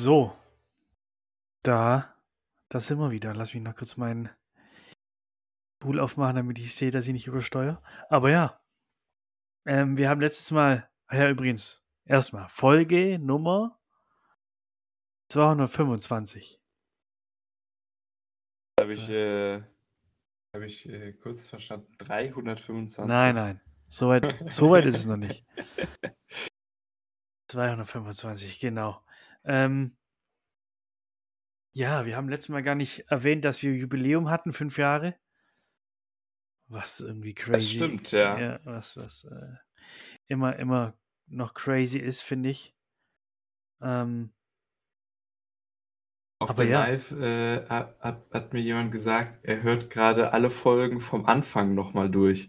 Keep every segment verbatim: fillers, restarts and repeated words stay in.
So, da, da sind wir wieder. Lass mich noch kurz meinen Pool aufmachen, damit ich sehe, dass ich nicht übersteuere. Aber ja, ähm, wir haben letztes Mal, ah ja übrigens, erstmal Folge Nummer zweihundertfünfundzwanzig. Habe ich, äh, hab ich äh, kurz verstanden. dreihundertfünfundzwanzig. Nein, nein, so weit, so weit ist es noch nicht. zweihundertfünfundzwanzig, genau. Ähm, ja, wir haben letztes Mal gar nicht erwähnt, dass wir Jubiläum hatten, fünf Jahre. Was irgendwie crazy. Das stimmt, ja. Ja, was, was äh, immer, immer noch crazy ist, finde ich. Ähm, Auf aber der ja. Live äh, hat, hat, hat mir jemand gesagt, er hört gerade alle Folgen vom Anfang nochmal durch.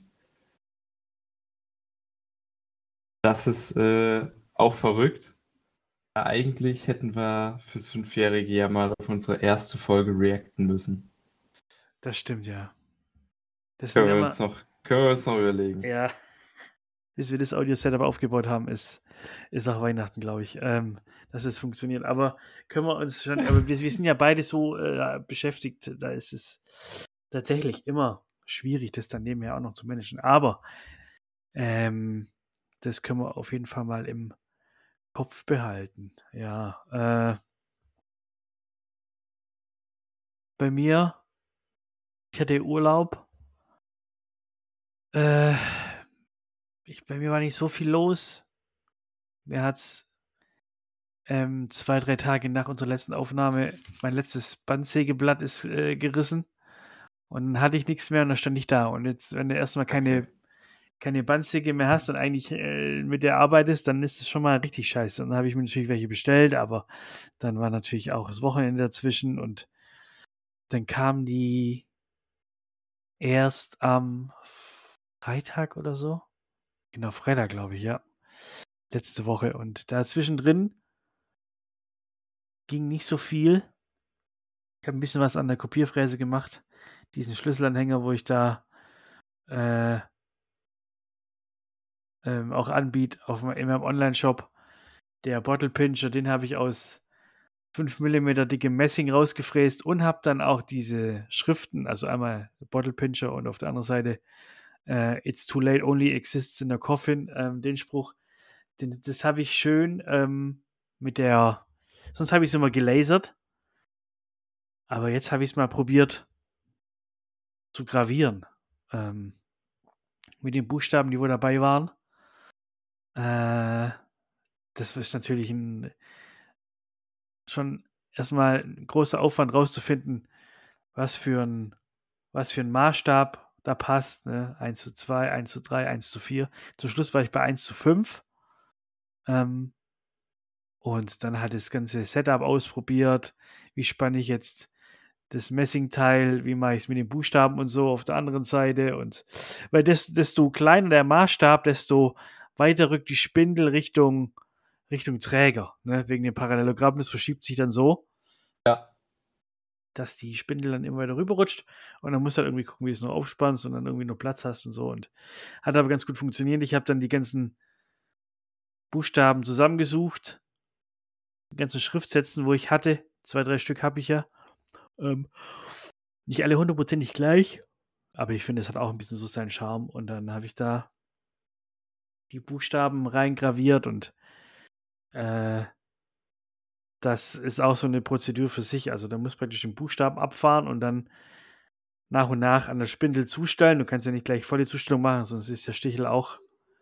Das ist äh, auch verrückt. Eigentlich hätten wir fürs Fünfjährige ja mal auf unsere erste Folge reacten müssen. Das stimmt, ja. Das sind Können wir immer, uns noch, können wir uns noch überlegen. ja, bis wir das Audio-Setup aufgebaut haben, ist, ist auch Weihnachten, glaube ich, ähm, dass es funktioniert. Aber können wir uns schon, aber wir, wir sind ja beide so äh, beschäftigt, da ist es tatsächlich immer schwierig, das dann nebenher auch noch zu managen. Aber ähm, das können wir auf jeden Fall mal im Kopf behalten. Ja, äh, bei mir, ich hatte Urlaub. Äh, ich, bei mir war nicht so viel los. Mir hat's ähm, zwei, drei Tage nach unserer letzten Aufnahme mein letztes Bandsägeblatt ist äh, gerissen. Und dann hatte ich nichts mehr und dann stand ich da. Und jetzt, wenn du erstmal keine, Okay. keine Bandsäge mehr hast und eigentlich äh, mit der arbeitest, dann ist es schon mal richtig scheiße. Und dann habe ich mir natürlich welche bestellt, aber dann war natürlich auch das Wochenende dazwischen und dann kamen die erst am Freitag oder so. Genau, Freitag, glaube ich, ja. Letzte Woche. Und dazwischen drin ging nicht so viel. Ich habe ein bisschen was an der Kopierfräse gemacht. Diesen Schlüsselanhänger, wo ich da äh, ähm, auch anbiete auf, in meinem Online-Shop. Der Bottle Pincher, den habe ich aus fünf Millimeter dickem Messing rausgefräst und habe dann auch diese Schriften, also einmal Bottle Pincher und auf der anderen Seite äh, It's too late, only exists in a coffin, ähm, den Spruch, den, das habe ich schön ähm, mit der, sonst habe ich es immer gelasert, aber jetzt habe ich es mal probiert zu gravieren. Ähm, mit den Buchstaben, die wohl dabei waren. Äh, das ist natürlich ein, schon erstmal ein großer Aufwand rauszufinden, was für ein, was für ein Maßstab da passt. Ne? eins zu zwei, eins zu drei, eins zu vier. Zum Schluss war ich bei eins zu fünf. Ähm, und dann hat das ganze Setup ausprobiert. Wie spanne ich jetzt das Messingteil, wie mache ich es mit den Buchstaben und so auf der anderen Seite. Und weil des, desto kleiner der Maßstab, desto weiter rückt die Spindel Richtung, Richtung Träger. Ne? Wegen dem Parallelogramm, das verschiebt sich dann so, Ja. dass die Spindel dann immer weiter rüberrutscht. Und dann musst du halt irgendwie gucken, wie du es noch aufspannst und dann irgendwie noch Platz hast und so. Und hat aber ganz gut funktioniert. Ich habe dann die ganzen Buchstaben zusammengesucht, die ganzen Schriftsätzen, wo ich hatte. Zwei, drei Stück habe ich ja. Ähm, nicht alle hundertprozentig gleich, aber ich finde, es hat auch ein bisschen so seinen Charme. Und dann habe ich da die Buchstaben reingraviert und äh, das ist auch so eine Prozedur für sich. Also da muss praktisch den Buchstaben abfahren und dann nach und nach an der Spindel zustellen. Du kannst ja nicht gleich volle Zustellung machen, sonst ist der Stichel auch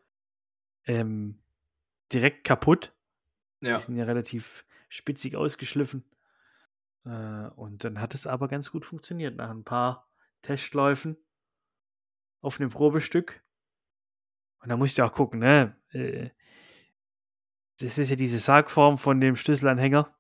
ähm, direkt kaputt. Ja. Die sind ja relativ spitzig ausgeschliffen. Äh, und dann hat es aber ganz gut funktioniert. Nach ein paar Testläufen auf einem Probestück. Und da musst du auch gucken, ne? Äh, das ist ja diese Sargform von dem Schlüsselanhänger.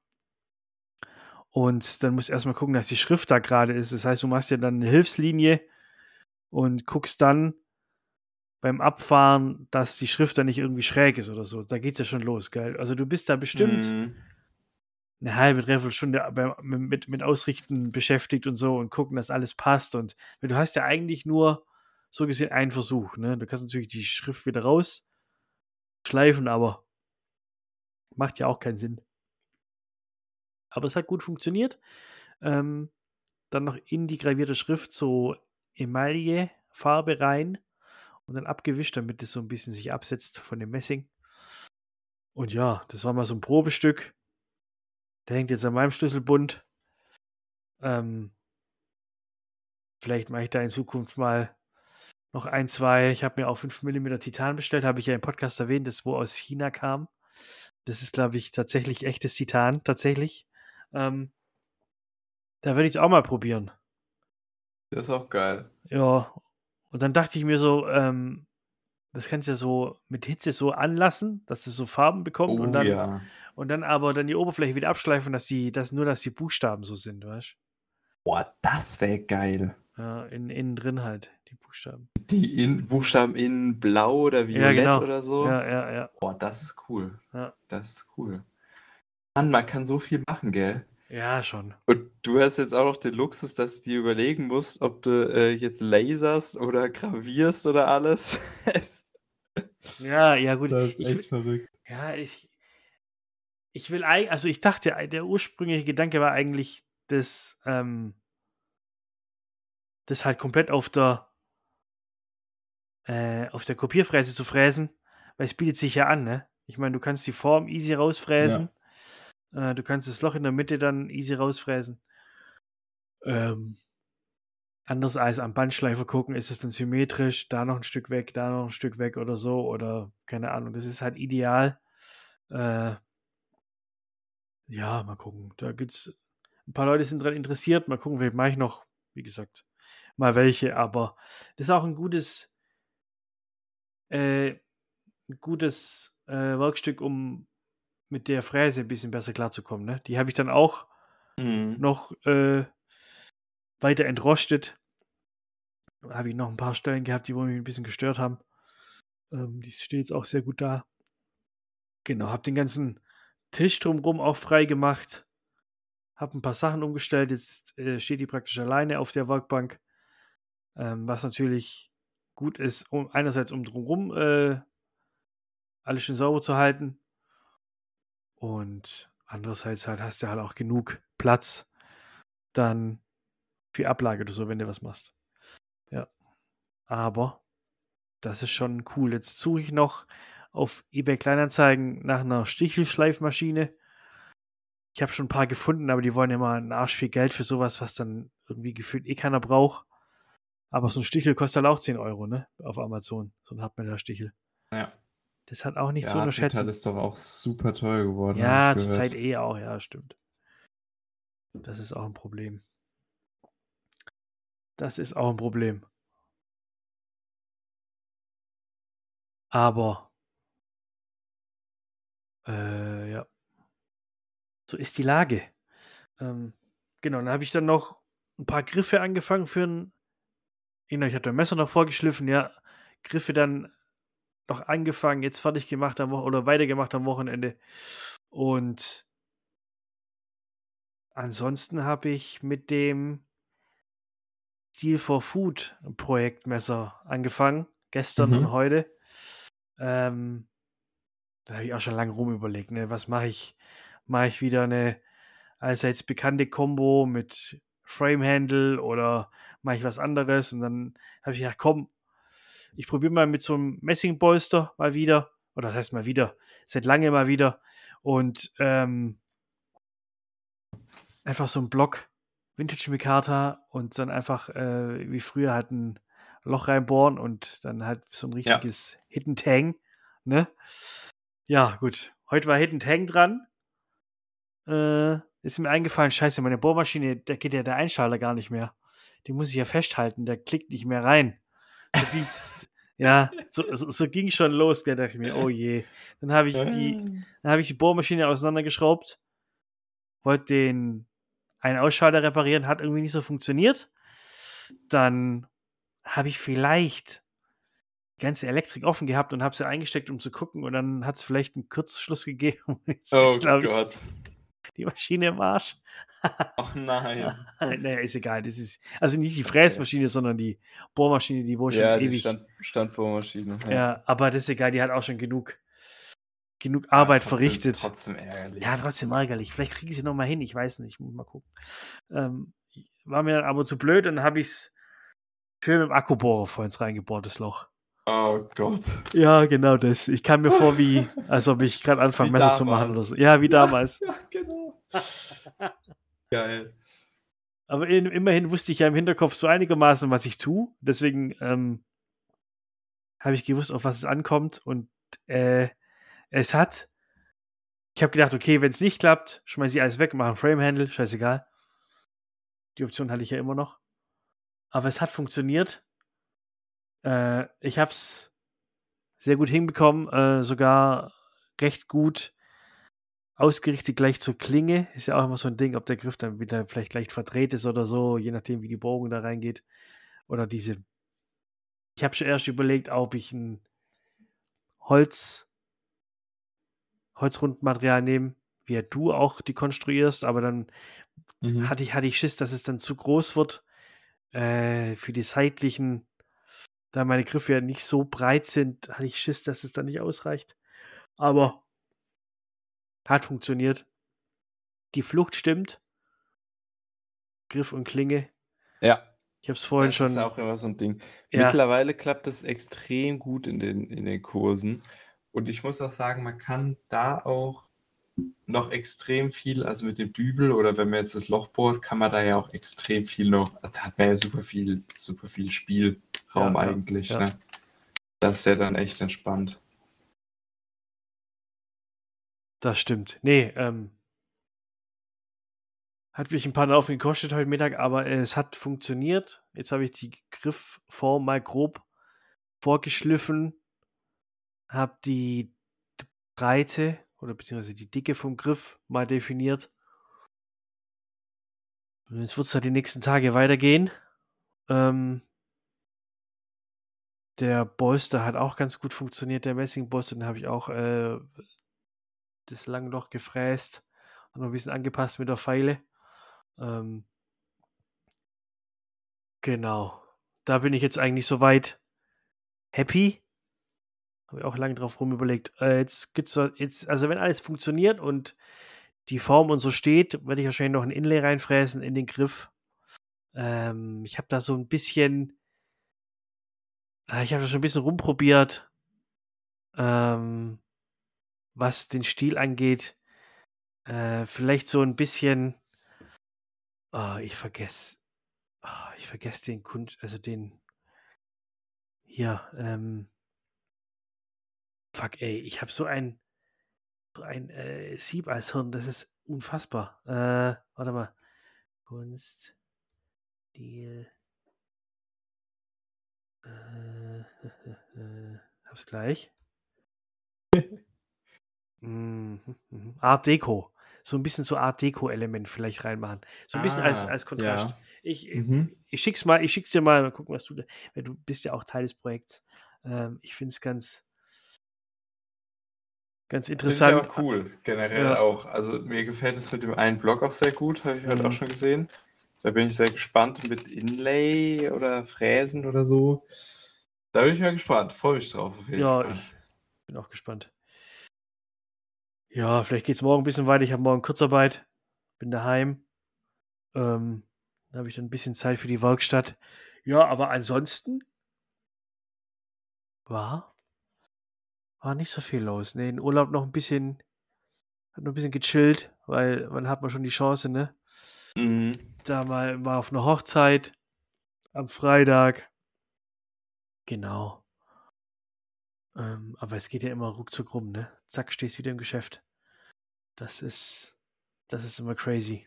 Und dann musst du erstmal gucken, dass die Schrift da gerade ist. Das heißt, du machst ja dann eine Hilfslinie und guckst dann beim Abfahren, dass die Schrift dann nicht irgendwie schräg ist oder so. Da geht's ja schon los, gell? Also du bist da bestimmt Mhm. eine halbe, dreiviertel Stunde bei, mit, mit Ausrichten beschäftigt und so und gucken, dass alles passt. Und du hast ja eigentlich nur so gesehen einen Versuch. Ne? Du kannst natürlich die Schrift wieder rausschleifen, aber macht ja auch keinen Sinn. Aber es hat gut funktioniert. Ähm, dann noch in die gravierte Schrift so Emaille-Farbe rein und dann abgewischt, damit es so ein bisschen sich absetzt von dem Messing. Und ja, das war mal so ein Probestück. Der hängt jetzt an meinem Schlüsselbund. Ähm, vielleicht mache ich da in Zukunft mal noch ein, zwei. Ich habe mir auch fünf Millimeter Titan bestellt, habe ich ja im Podcast erwähnt, das wo aus China kam. Das ist, glaube ich, tatsächlich echtes Titan, tatsächlich. Ähm, da würde ich es auch mal probieren. Das ist auch geil. Ja, und dann dachte ich mir so, ähm, das kannst du ja so mit Hitze so anlassen, dass es so Farben bekommt und Oh dann ja. und dann aber dann die Oberfläche wieder abschleifen, dass die, dass nur, dass die Buchstaben so sind, weißt Boah, das wäre geil. du? Ja, in, innen drin halt, die Buchstaben. Die in Buchstaben in blau oder Ja, violett genau. oder so. Ja, ja, ja. Boah, das ist cool. Ja, Das ist cool. Mann, man kann so viel machen, gell? ja schon. Und du hast jetzt auch noch den Luxus, dass du dir überlegen musst, ob du äh, jetzt laserst oder gravierst oder alles. Ja, ja, gut. Das ist Ich, echt will- verrückt. ja, ich, ich will eigentlich, also ich dachte, der ursprüngliche Gedanke war eigentlich, das, ähm, das halt komplett auf der, äh, auf der Kopierfräse zu fräsen, weil es bietet sich ja an, ne? Ich meine, du kannst die Form easy rausfräsen. Äh, du kannst das Loch in der Mitte dann easy rausfräsen. Ähm, anders als am Bandschleifer gucken, ist es dann symmetrisch, da noch ein Stück weg, da noch ein Stück weg oder so, oder keine Ahnung, das ist halt ideal. Äh, ja, mal gucken. Da gibt's ein paar Leute sind dran interessiert. Mal gucken, vielleicht mache ich noch, wie gesagt, mal welche, aber das ist auch ein gutes, äh, ein gutes äh, Werkstück, um mit der Fräse ein bisschen besser klarzukommen. Ne? Die habe ich dann auch Mhm. noch äh, weiter entrostet. Da habe ich noch ein paar Stellen gehabt, die wohl mich ein bisschen gestört haben. Ähm, die stehen jetzt auch sehr gut da. Genau, habe den ganzen Tisch drumherum auch frei gemacht. Habe ein paar Sachen umgestellt. Jetzt äh, steht die praktisch alleine auf der Werkbank. Ähm, was natürlich gut ist, um einerseits um drumherum äh, alles schön sauber zu halten. Und andererseits halt hast du halt auch genug Platz dann für Ablage oder so, wenn du was machst. Ja. Aber das ist schon cool. Jetzt suche ich noch auf eBay Kleinanzeigen nach einer Stichelschleifmaschine. Ich habe schon ein paar gefunden, aber die wollen immer einen Arsch viel Geld für sowas, was dann irgendwie gefühlt eh keiner braucht. Aber so ein Stichel kostet halt auch zehn Euro, ne? Auf Amazon. So ein Hartmetallstichel. Ja. Das hat auch nicht Ja, zu Hartmetall unterschätzen. ist doch auch super teuer geworden, habe Ja, ich zur Zeit gehört. eh auch, ja, stimmt. Das ist auch ein Problem. Das ist auch ein Problem. Aber, äh, ja, so ist die Lage. Ähm, genau, dann habe ich dann noch ein paar Griffe angefangen für ein, genau, ich hatte mein Messer noch vorgeschliffen, ja, Griffe dann noch angefangen, jetzt fertig gemacht am Wochenende oder weitergemacht am Wochenende. Und ansonsten habe ich mit dem Steel for Food Projektmesser angefangen, gestern und Mhm. heute. Ähm, da habe ich auch schon lange rum überlegt, ne, was mache ich? Mache ich wieder eine allseits bekannte Kombo mit Framehandle oder mache ich was anderes? Und dann habe ich gedacht, komm, ich probiere mal mit so einem Messingbolster mal wieder. Oder das heißt mal wieder, seit lange mal wieder. Und ähm, einfach so ein Block Vintage Mikata und dann einfach äh, wie früher halt ein Loch reinbohren und dann halt so ein Ja. richtiges Hidden Tang. Ne? Ja, gut. Heute war Hidden Tang dran. Äh, ist mir eingefallen, scheiße, meine Bohrmaschine, da geht ja der Einschalter gar nicht mehr. Die muss ich ja festhalten, der klickt nicht mehr rein. So ging, ja, so, so, so ging schon los, da dachte ich mir, oh je. Dann habe ich die, dann habe ich die Bohrmaschine auseinandergeschraubt, wollte den einen Ausschalter reparieren, hat irgendwie nicht so funktioniert. Dann habe ich vielleicht die ganze Elektrik offen gehabt und habe sie eingesteckt, um zu gucken, und dann hat es vielleicht einen Kurzschluss gegeben. Jetzt Oh ist, glaube ich, Gott. die Maschine im Arsch. Ach nein. Naja, ist egal. Das ist, also nicht die Okay. Fräsmaschine, sondern die Bohrmaschine, die wohl schon Ja, die ewig. Stand, Standbohrmaschine. Ja. Ja, aber das ist egal, die hat auch schon genug genug Arbeit ja, trotzdem, verrichtet. Trotzdem ärgerlich. Ja, trotzdem ärgerlich. Vielleicht kriege ich sie nochmal hin, ich weiß nicht, muss mal gucken. Ähm, war mir dann aber zu blöd und dann habe ich es schön mit dem Akkubohrer vor ins reingebohrt, das Loch. Oh Gott. Ja, genau das. Ich kam mir vor, wie, als ob ich gerade anfange, Wie Messer zu machen oder damals. so. Ja, wie damals. Ja, genau. Geil. Aber in, immerhin wusste ich ja im Hinterkopf so einigermaßen, was ich tue. Deswegen ähm, habe ich gewusst, auf was es ankommt. Und äh, es hat. Ich habe gedacht, okay, wenn es nicht klappt, schmeiße ich alles weg, mache einen Framehandle, scheißegal. Die Option hatte ich ja immer noch. Aber es hat funktioniert. Äh, ich habe es sehr gut hinbekommen, äh, sogar recht gut ausgerichtet gleich zur Klinge. Ist ja auch immer so ein Ding, ob der Griff dann wieder vielleicht leicht verdreht ist oder so, je nachdem, wie die Bohrung da reingeht. Oder diese. Ich habe schon erst überlegt, ob ich ein Holz, Holzrundmaterial nehme, wie du auch die konstruierst, aber dann Mhm. hatte ich, hatte ich Schiss, dass es dann zu groß wird äh, für die seitlichen, da meine Griffe ja nicht so breit sind, hatte ich Schiss, dass es dann nicht ausreicht. Aber hat funktioniert. Die Flucht stimmt. Griff und Klinge. Ja, Ich habe es vorhin das schon. ist auch immer so ein Ding. Ja. Mittlerweile klappt das extrem gut in den, in den Kursen. Und ich muss auch sagen, man kann da auch noch extrem viel, also mit dem Dübel oder wenn man jetzt das Loch bohrt, kann man da ja auch extrem viel noch, da hat man ja super viel, super viel Spielraum Ja, ja, eigentlich. ja. Ne? Das ist ja dann echt entspannt. Das stimmt. Nee, ähm, hat mich ein paar Laufen gekostet heute Mittag, aber es hat funktioniert. Jetzt habe ich die Griffform mal grob vorgeschliffen, habe die Breite oder beziehungsweise die Dicke vom Griff mal definiert. Und jetzt wird es halt die nächsten Tage weitergehen. Ähm, der Bolster hat auch ganz gut funktioniert, der Messingbolster, den habe ich auch äh, das Langloch gefräst und noch ein bisschen angepasst mit der Feile. Ähm, genau. Da bin ich jetzt eigentlich soweit happy. Habe ich auch lange drauf rumüberlegt. Äh, jetzt gibt's jetzt, also wenn alles funktioniert und die Form und so steht, werde ich wahrscheinlich noch ein Inlay reinfräsen in den Griff. Ähm, ich habe da so ein bisschen, äh, ich habe da schon ein bisschen rumprobiert, ähm, was den Stil angeht. Äh, vielleicht so ein bisschen, oh, ich vergesse, oh, ich vergesse den Kunst, also den, hier, ähm, fuck, ey, ich habe so ein, so ein äh, Sieb als Hirn, das ist unfassbar. Äh, warte mal. Kunst, Stil, äh, äh, hab's gleich. Mhm, mhm. Art Deco. So ein bisschen so Art Deco-Element vielleicht reinmachen. So ein bisschen als, Ah, als Kontrast. ja. Ich, Mhm. ich schick's mal, ich schick's dir mal, mal gucken, was du, da- weil du bist ja auch Teil des Projekts. Ähm, ich finde es ganz, ganz Finde ich interessant. aber cool, generell Ja, auch. Also mir gefällt es mit dem einen Block auch sehr gut, habe ich heute auch mhm. schon gesehen. Da bin ich sehr gespannt mit Inlay oder Fräsen oder so. Da bin ich mal gespannt, freue mich drauf auf jeden Ja, Fall. ich bin auch gespannt. Ja, vielleicht geht's morgen ein bisschen weiter. Ich habe morgen Kurzarbeit, bin daheim. Ähm, da habe ich dann ein bisschen Zeit für die Werkstatt. Ja, aber ansonsten war, war nicht so viel los. Ne, in Urlaub noch ein bisschen, hat noch ein bisschen gechillt, weil wann hat man schon die Chance, ne? Mhm. Da mal mal auf einer Hochzeit am Freitag. Genau. Ähm, aber es geht ja immer ruckzuck rum, ne? Zack, stehst wieder im Geschäft. Das ist, das ist immer crazy.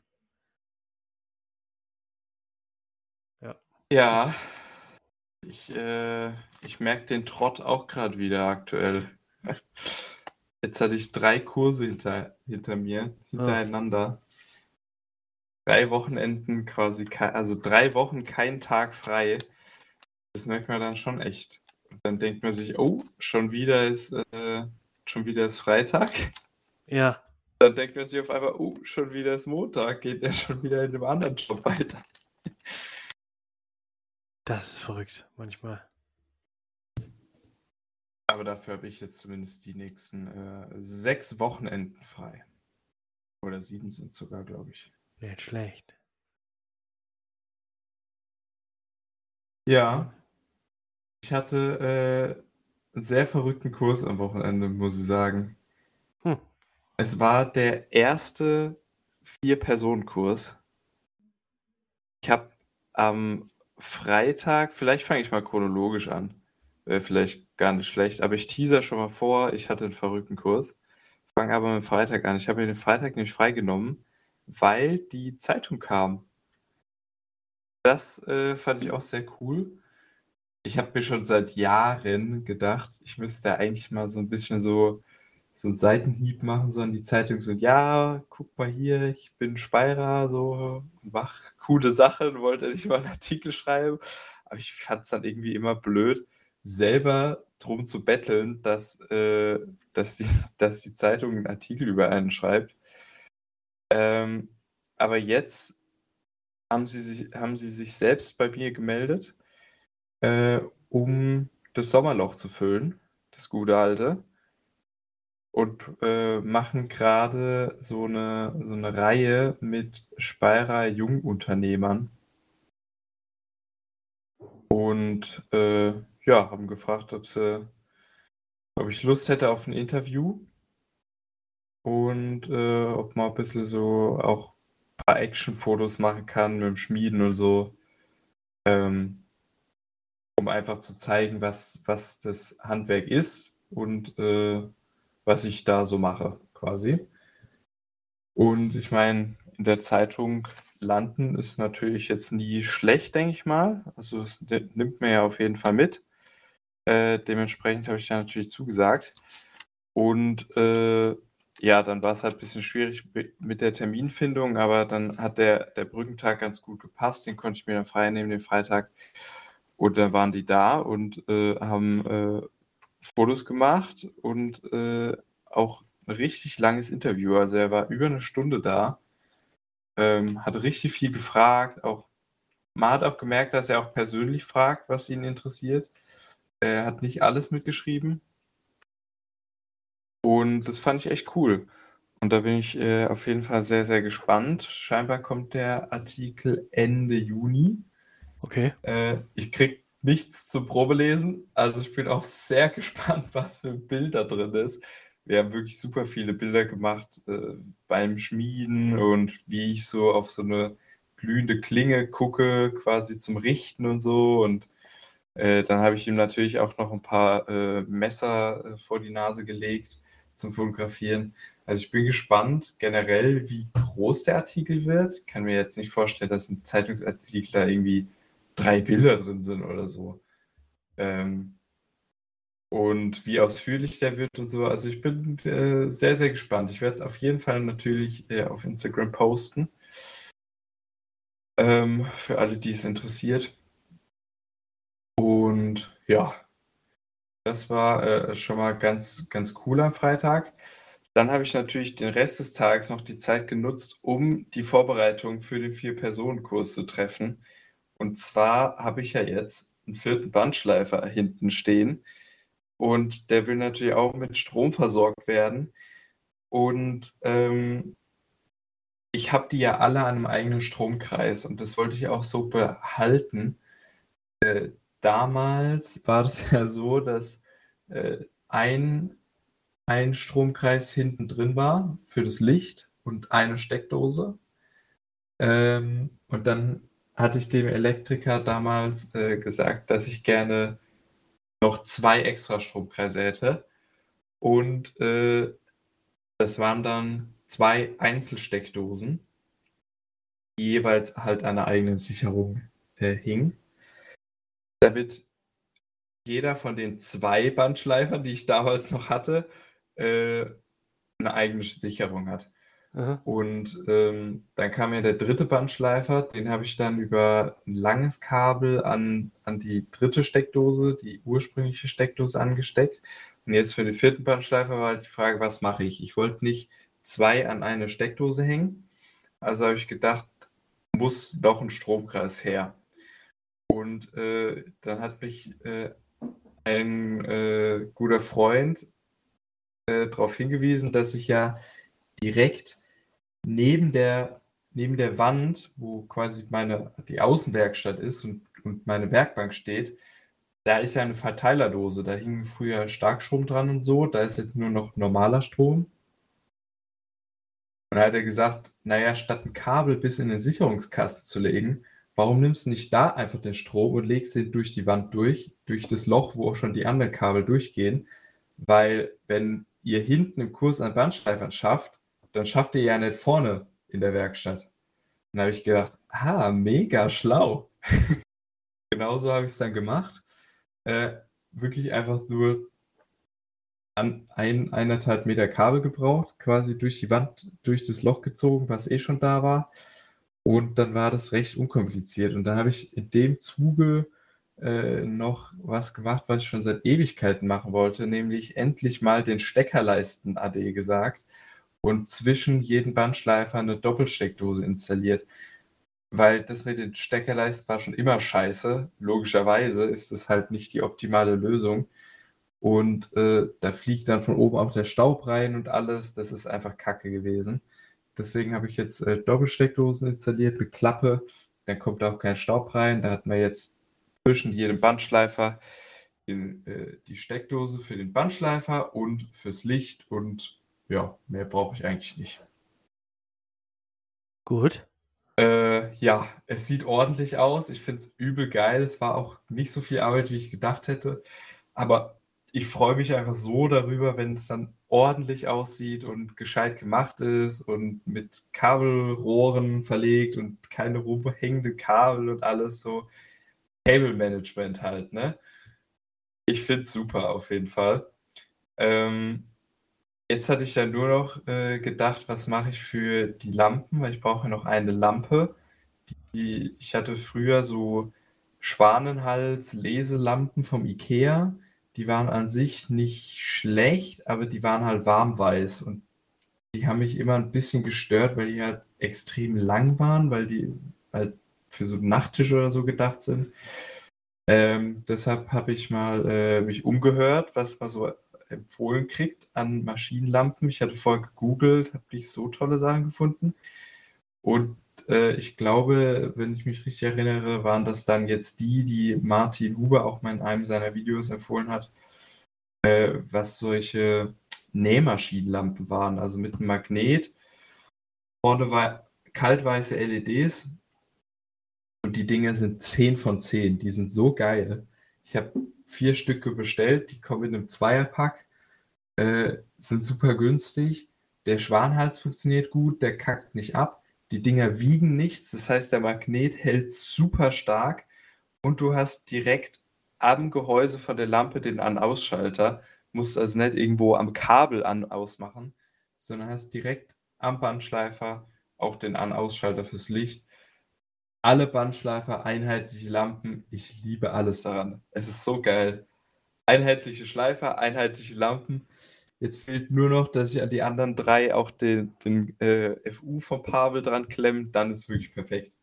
Ja. Ja, ich, äh, ich merke den Trott auch gerade wieder aktuell. Jetzt hatte ich drei Kurse hinter, hinter mir, Ah, hintereinander. Drei Wochenenden quasi, kei- also drei Wochen kein Tag frei. Das merkt man dann schon echt. Und dann denkt man sich, oh, schon wieder ist, äh, schon wieder ist Freitag. ja, Dann denkt man sich auf einmal, oh, schon wieder ist Montag, geht er schon wieder in einem anderen Job weiter. das ist verrückt manchmal. Aber dafür habe ich jetzt zumindest die nächsten äh, sechs Wochenenden frei. Oder sieben sind sogar, glaube ich. Nicht schlecht. Ja, ich hatte äh, einen sehr verrückten Kurs am Wochenende, muss ich sagen. Hm. Es war der erste Vier-Personen-Kurs. Ich habe am Freitag, vielleicht fange ich mal chronologisch an, wäre vielleicht gar nicht schlecht, aber ich teaser schon mal vor, ich hatte einen verrückten Kurs. Fange aber mit dem Freitag an. Ich habe mir den Freitag nämlich freigenommen, weil die Zeitung kam. Das äh, fand ich auch sehr cool. Ich habe mir schon seit Jahren gedacht, ich müsste eigentlich mal so ein bisschen so, so einen Seitenhieb machen, so an die Zeitung, so, ja, guck mal hier, ich bin Speyerer, so, mach coole Sachen, wollte nicht mal einen Artikel schreiben. Aber ich fand es dann irgendwie immer blöd, selber drum zu betteln, dass, äh, dass, die, dass die Zeitung einen Artikel über einen schreibt. Ähm, aber jetzt haben sie sich, haben sie sich selbst bei mir gemeldet, äh, um das Sommerloch zu füllen, das gute alte. Und äh, machen gerade so eine, so eine Reihe mit Speyerer Jungunternehmern. Und äh, ja, haben gefragt, ob, sie, ob ich Lust hätte auf ein Interview und äh, ob man ein bisschen so auch ein paar Actionfotos machen kann mit dem Schmieden und so. Ähm, um einfach zu zeigen, was, was das Handwerk ist und äh, was ich da so mache, quasi. Und ich meine, in der Zeitung landen ist natürlich jetzt nie schlecht, denke ich mal. Also es ni- nimmt mir ja auf jeden Fall mit. Äh, dementsprechend habe ich da natürlich zugesagt. Und äh, ja, dann war es halt ein bisschen schwierig mi- mit der Terminfindung, aber dann hat der, der Brückentag ganz gut gepasst. Den konnte ich mir dann frei nehmen, den Freitag. Und dann waren die da und äh, haben äh, Fotos gemacht und äh, auch ein richtig langes Interview. Also er war über eine Stunde da, ähm, hat richtig viel gefragt. Auch, man hat auch gemerkt, dass er auch persönlich fragt, was ihn interessiert. Er hat nicht alles mitgeschrieben und das fand ich echt cool. Und da bin ich äh, auf jeden Fall sehr, sehr gespannt. Scheinbar kommt der Artikel Ende Juni. Okay. Äh, ich krieg nichts zum Probelesen, also ich bin auch sehr gespannt, was für ein Bild da drin ist. Wir haben wirklich super viele Bilder gemacht äh, beim Schmieden und wie ich so auf so eine glühende Klinge gucke, quasi zum Richten und so. Und äh, dann habe ich ihm natürlich auch noch ein paar äh, Messer äh, vor die Nase gelegt zum Fotografieren. Also ich bin gespannt generell, wie groß der Artikel wird. Ich kann mir jetzt nicht vorstellen, dass ein Zeitungsartikel da irgendwie drei Bilder drin sind oder so. Ähm, und wie ausführlich der wird und so. Also ich bin äh, sehr, sehr gespannt. Ich werde es auf jeden Fall natürlich äh, auf Instagram posten. Ähm, für alle, die es interessiert. Und ja, das war äh, schon mal ganz, ganz cool am Freitag. Dann habe ich natürlich den Rest des Tages noch die Zeit genutzt, um die Vorbereitung für den Vier-Personen-Kurs zu treffen. Und zwar habe ich ja jetzt einen vierten Bandschleifer hinten stehen und der will natürlich auch mit Strom versorgt werden. Und ähm, ich habe die ja alle an einem eigenen Stromkreis und das wollte ich auch so behalten. Äh, damals war das ja so, dass äh, ein, ein Stromkreis hinten drin war für das Licht und eine Steckdose. Ähm, und dann hatte ich dem Elektriker damals äh, gesagt, dass ich gerne noch zwei extra Stromkreise hätte. Und äh, das waren dann zwei Einzelsteckdosen, die jeweils halt an einer eigenen Sicherung äh, hingen. Damit jeder von den zwei Bandschleifern, die ich damals noch hatte, äh, eine eigene Sicherung hat. Aha. Und ähm, dann kam ja der dritte Bandschleifer, den habe ich dann über ein langes Kabel an, an die dritte Steckdose, die ursprüngliche Steckdose angesteckt. Und jetzt für den vierten Bandschleifer war halt die Frage, was mache ich? Ich wollte nicht zwei an eine Steckdose hängen, also habe ich gedacht, muss noch ein Stromkreis her. Und äh, dann hat mich äh, ein äh, guter Freund äh, darauf hingewiesen, dass ich ja direkt neben der, neben der Wand, wo quasi meine, die Außenwerkstatt ist und, und meine Werkbank steht, da ist ja eine Verteilerdose. Da hing früher Starkstrom dran und so. Da ist jetzt nur noch normaler Strom. Und da hat er gesagt, naja, statt ein Kabel bis in den Sicherungskasten zu legen, warum nimmst du nicht da einfach den Strom und legst den durch die Wand durch, durch das Loch, wo auch schon die anderen Kabel durchgehen? Weil wenn ihr hinten im Kurs an Bandschleifern schafft, dann schafft ihr ja nicht vorne in der Werkstatt. Dann habe ich gedacht, ah, mega schlau. Genauso habe ich es dann gemacht. Äh, wirklich einfach nur an ein, eineinhalb Meter Kabel gebraucht, quasi durch die Wand, durch das Loch gezogen, was eh schon da war. Und dann war das recht unkompliziert. Und dann habe ich in dem Zuge äh, noch was gemacht, was ich schon seit Ewigkeiten machen wollte, nämlich endlich mal den Steckerleisten-A D gesagt und zwischen jedem Bandschleifer eine Doppelsteckdose installiert. Weil das mit den Steckerleisten war schon immer scheiße. Logischerweise ist es halt nicht die optimale Lösung. Und äh, da fliegt dann von oben auch der Staub rein und alles. Das ist einfach Kacke gewesen. Deswegen habe ich jetzt äh, Doppelsteckdosen installiert mit Klappe. Dann kommt da auch kein Staub rein. Da hat man jetzt zwischen jedem Bandschleifer den, äh, die Steckdose für den Bandschleifer und fürs Licht. Und ja, mehr brauche ich eigentlich nicht. Gut. Äh, ja, es sieht ordentlich aus. Ich finde es übel geil. Es war auch nicht so viel Arbeit, wie ich gedacht hätte. Aber ich freue mich einfach so darüber, wenn es dann ordentlich aussieht und gescheit gemacht ist und mit Kabelrohren verlegt und keine rumhängenden Kabel und alles so. Cable Management halt, ne? Ich finde es super auf jeden Fall. Ähm, jetzt hatte ich ja nur noch äh, gedacht, was mache ich für die Lampen, weil ich brauche ja noch eine Lampe. Die, ich hatte früher so Schwanenhals-Leselampen vom Ikea. Die waren an sich nicht schlecht, aber die waren halt warmweiß und die haben mich immer ein bisschen gestört, weil die halt extrem lang waren, weil die halt für so einen Nachttisch oder so gedacht sind. Ähm, deshalb habe ich mal äh, mich umgehört, was man so empfohlen kriegt an Maschinenlampen. Ich hatte vorher gegoogelt, habe nicht so tolle Sachen gefunden. Und äh, ich glaube, wenn ich mich richtig erinnere, waren das dann jetzt die, die Martin Huber auch mal in einem seiner Videos empfohlen hat, äh, was solche Nähmaschinenlampen waren, also mit einem Magnet. Vorne war kaltweiße L E Ds und die Dinge sind zehn von zehn. Die sind so geil. Ich habe vier Stücke bestellt, die kommen in einem Zweierpack, äh, sind super günstig. Der Schwanhals funktioniert gut, der kackt nicht ab. Die Dinger wiegen nichts, das heißt, der Magnet hält super stark und du hast direkt am Gehäuse von der Lampe den An-Ausschalter. Musst also nicht irgendwo am Kabel an-ausmachen, sondern hast direkt am Bandschleifer auch den An-Ausschalter fürs Licht. Alle Bandschleifer, einheitliche Lampen, ich liebe alles daran. Es ist so geil. Einheitliche Schleifer, einheitliche Lampen. Jetzt fehlt nur noch, dass ich an die anderen drei auch den, den äh, F U vom Pavel dran klemme, dann ist wirklich perfekt.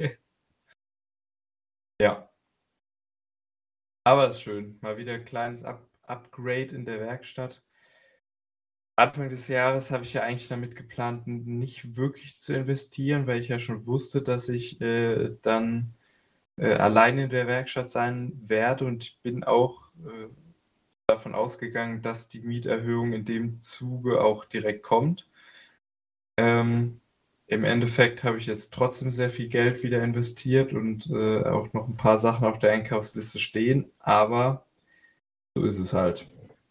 Ja. Aber es ist schön. Mal wieder ein kleines Up Upgrade in der Werkstatt. Anfang des Jahres habe ich ja eigentlich damit geplant, nicht wirklich zu investieren, weil ich ja schon wusste, dass ich äh, dann äh, alleine in der Werkstatt sein werde und ich bin auch äh, davon ausgegangen, dass die Mieterhöhung in dem Zuge auch direkt kommt. Ähm, im Endeffekt habe ich jetzt trotzdem sehr viel Geld wieder investiert und äh, auch noch ein paar Sachen auf der Einkaufsliste stehen, aber so ist es halt.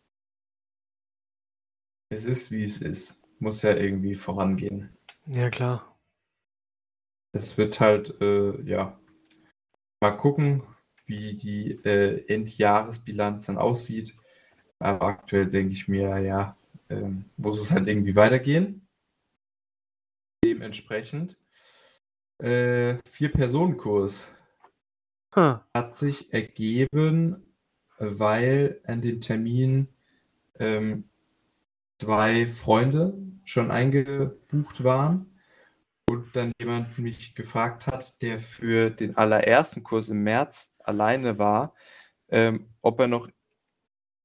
Es ist, wie es ist. Muss ja irgendwie vorangehen. Ja, klar. Es wird halt, äh, ja, mal gucken, wie die äh, Endjahresbilanz dann aussieht. Aber aktuell denke ich mir, ja, ähm, muss es halt irgendwie weitergehen. Dementsprechend äh, Vier-Personen-Kurs Huh. hat sich ergeben, weil an dem Termin ähm, zwei Freunde schon eingebucht waren und dann jemand mich gefragt hat, der für den allerersten Kurs im März alleine war, ähm, ob er noch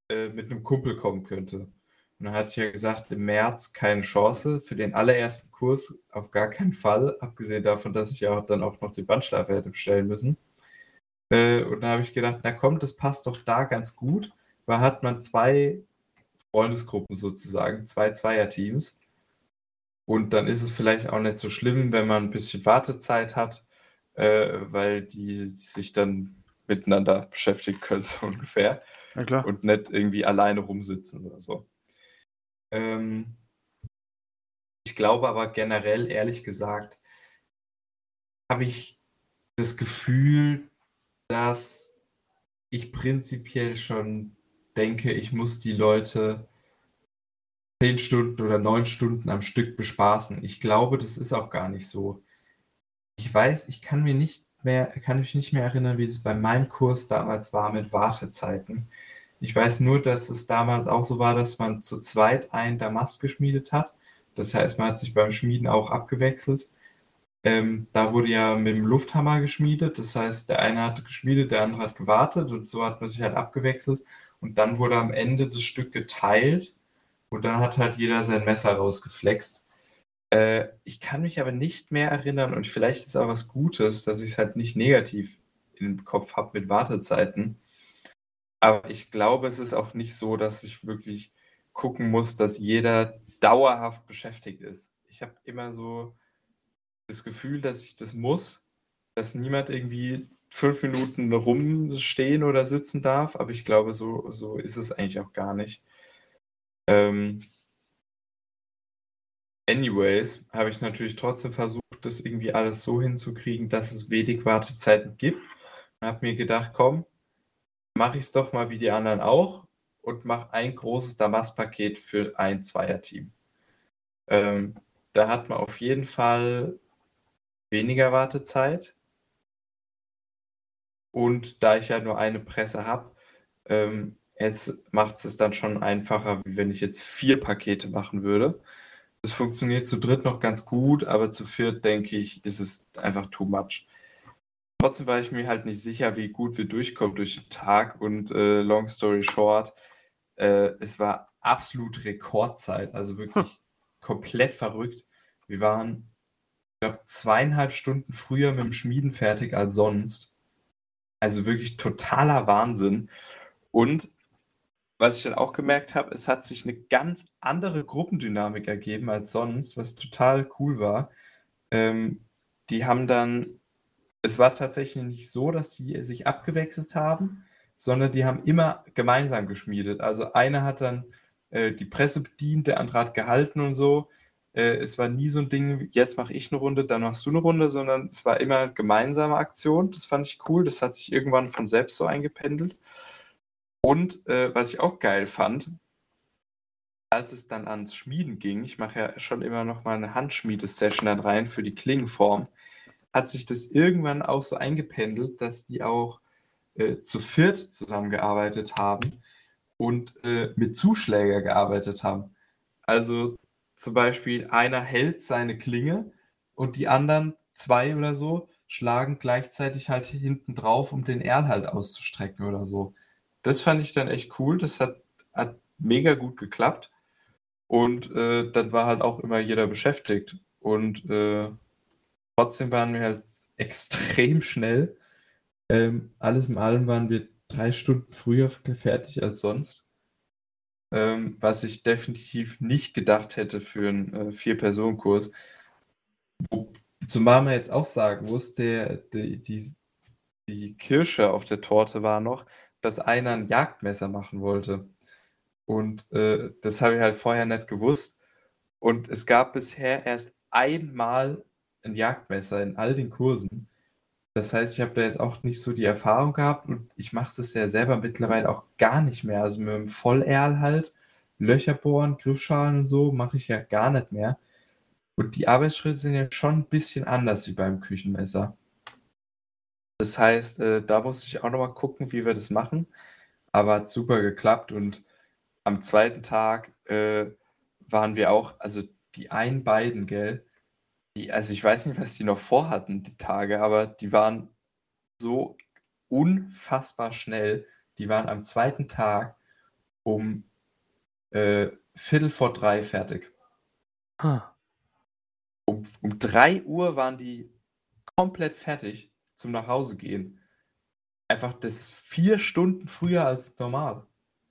äh, mit einem Kumpel kommen könnte. Und dann hatte ich ja gesagt, im März keine Chance, für den allerersten Kurs auf gar keinen Fall, abgesehen davon, dass ich ja auch dann auch noch die Bandschleife hätte bestellen müssen. Äh, und da habe ich gedacht, na komm, das passt doch da ganz gut, weil hat man zwei Freundesgruppen sozusagen, zwei Zweierteams. Und dann ist es vielleicht auch nicht so schlimm, wenn man ein bisschen Wartezeit hat, äh, weil die sich dann miteinander beschäftigen können, so ungefähr. Na klar. Und nicht irgendwie alleine rumsitzen oder so. Ähm, ich glaube aber generell, ehrlich gesagt, habe ich das Gefühl, dass ich prinzipiell schon denke, ich muss die Leute zehn Stunden oder neun Stunden am Stück bespaßen. Ich glaube, das ist auch gar nicht so. Ich weiß, ich kann mir nicht mehr, kann mich nicht mehr erinnern, wie das bei meinem Kurs damals war mit Wartezeiten. Ich weiß nur, dass es damals auch so war, dass man zu zweit einen Damast geschmiedet hat. Das heißt, man hat sich beim Schmieden auch abgewechselt. Ähm, da wurde ja mit dem Lufthammer geschmiedet. Das heißt, der eine hat geschmiedet, der andere hat gewartet und so hat man sich halt abgewechselt. Und dann wurde am Ende das Stück geteilt und dann hat halt jeder sein Messer rausgeflext. Äh, ich kann mich aber nicht mehr erinnern und vielleicht ist es auch was Gutes, dass ich es halt nicht negativ im Kopf habe mit Wartezeiten. Aber ich glaube, es ist auch nicht so, dass ich wirklich gucken muss, dass jeder dauerhaft beschäftigt ist. Ich habe immer so das Gefühl, dass ich das muss, dass niemand irgendwie fünf Minuten rumstehen oder sitzen darf, aber ich glaube, so, so ist es eigentlich auch gar nicht. Ähm, anyways, habe ich natürlich trotzdem versucht, das irgendwie alles so hinzukriegen, dass es wenig Wartezeiten gibt. Und habe mir gedacht, komm, mache ich es doch mal wie die anderen auch und mache ein großes Damast-Paket für ein Zweierteam. Ähm, da hat man auf jeden Fall weniger Wartezeit. Und da ich ja nur eine Presse habe, ähm, jetzt macht es dann schon einfacher, wie wenn ich jetzt vier Pakete machen würde. Das funktioniert zu dritt noch ganz gut, aber zu viert, denke ich, ist es einfach too much. Trotzdem war ich mir halt nicht sicher, wie gut wir durchkommen durch den Tag und äh, long story short, äh, es war absolut Rekordzeit, also wirklich komplett verrückt. Wir waren, ich glaube, zweieinhalb Stunden früher mit dem Schmieden fertig als sonst. Also wirklich totaler Wahnsinn. Und was ich dann auch gemerkt habe, es hat sich eine ganz andere Gruppendynamik ergeben als sonst, was total cool war. Ähm, die haben dann, es war tatsächlich nicht so, dass sie sich abgewechselt haben, sondern die haben immer gemeinsam geschmiedet. Also einer hat dann äh, die Presse bedient, der andere hat gehalten und so. Äh, es war nie so ein Ding, jetzt mache ich eine Runde, dann machst du eine Runde, sondern es war immer gemeinsame Aktion. Das fand ich cool. Das hat sich irgendwann von selbst so eingependelt. Und äh, was ich auch geil fand, als es dann ans Schmieden ging, ich mache ja schon immer noch mal eine Handschmiedesession dann rein für die Klingenform, hat sich das irgendwann auch so eingependelt, dass die auch äh, zu viert zusammengearbeitet haben und äh, mit Zuschläger gearbeitet haben. Also zum Beispiel einer hält seine Klinge und die anderen zwei oder so schlagen gleichzeitig halt hinten drauf, um den Erl halt auszustrecken oder so. Das fand ich dann echt cool. Das hat, hat mega gut geklappt. Und äh, dann war halt auch immer jeder beschäftigt. Und äh, trotzdem waren wir halt extrem schnell. Ähm, alles in allem waren wir drei Stunden früher fertig als sonst. Ähm, was ich definitiv nicht gedacht hätte für einen äh, Vier-Personen-Kurs. Wo, zumal man jetzt auch sagen muss, der, der, die, die Kirsche auf der Torte war noch, dass einer ein Jagdmesser machen wollte. Und äh, das habe ich halt vorher nicht gewusst. Und es gab bisher erst einmal ein Jagdmesser in all den Kursen. Das heißt, ich habe da jetzt auch nicht so die Erfahrung gehabt und ich mache es ja selber mittlerweile auch gar nicht mehr. Also mit dem Vollerl halt, Löcher bohren, Griffschalen und so, mache ich ja gar nicht mehr. Und die Arbeitsschritte sind ja schon ein bisschen anders wie beim Küchenmesser. Das heißt, äh, da musste ich auch nochmal gucken, wie wir das machen. Aber hat super geklappt und am zweiten Tag äh, waren wir auch, also die einen beiden, gell, die, also ich weiß nicht, was die noch vorhatten, die Tage, aber die waren so unfassbar schnell. Die waren am zweiten Tag um äh, Viertel vor drei fertig. Huh. Um, um drei Uhr waren die komplett fertig zum Nachhause gehen. Einfach das vier Stunden früher als normal.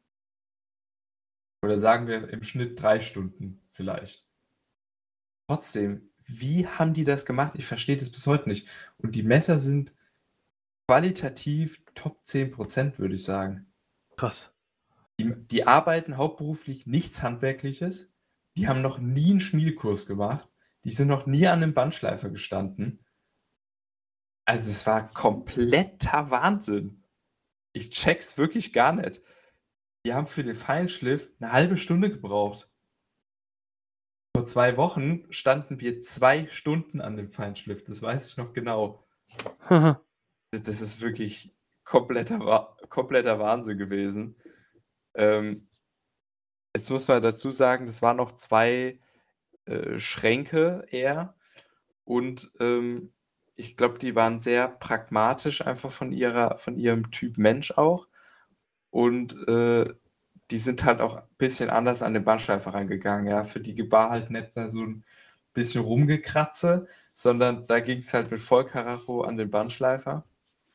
Oder sagen wir im Schnitt drei Stunden vielleicht. Trotzdem, wie haben die das gemacht? Ich verstehe das bis heute nicht. Und die Messer sind qualitativ Top zehn Prozent, würde ich sagen. Krass. Die, die arbeiten hauptberuflich nichts Handwerkliches. Die haben noch nie einen Schmiedekurs gemacht. Die sind noch nie an einem Bandschleifer gestanden. Also es war kompletter Wahnsinn. Ich check's wirklich gar nicht. Die haben für den Feinschliff eine halbe Stunde gebraucht. Vor zwei Wochen standen wir zwei Stunden an dem Feinschliff. Das weiß ich noch genau. Das ist wirklich kompletter, kompletter Wahnsinn gewesen. Ähm, jetzt muss man dazu sagen, das waren noch zwei äh, Schränke eher. Und ähm, ich glaube, die waren sehr pragmatisch einfach von ihrer, von ihrem Typ Mensch auch. Und äh, die sind halt auch ein bisschen anders an den Bandschleifer rangegangen. Ja, für die war halt nicht so ein bisschen rumgekratze, sondern da ging es halt mit Vollkaracho an den Bandschleifer.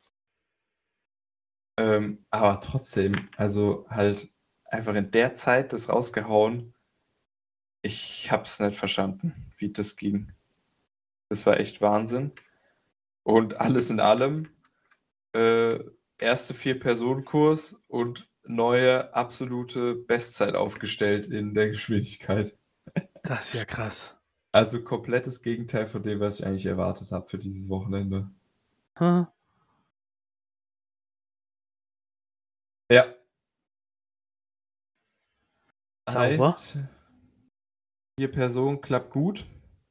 Ähm, aber trotzdem, also halt einfach in der Zeit das rausgehauen. Ich hab's nicht verstanden, wie das ging. Das war echt Wahnsinn. Und alles in allem, äh, erste Vier-Personen-Kurs und neue absolute Bestzeit aufgestellt in der Geschwindigkeit. Das ist ja krass. Also komplettes Gegenteil von dem, was ich eigentlich erwartet habe für dieses Wochenende. Huh. Ja. Sauber. Heißt, vier Personen klappt gut.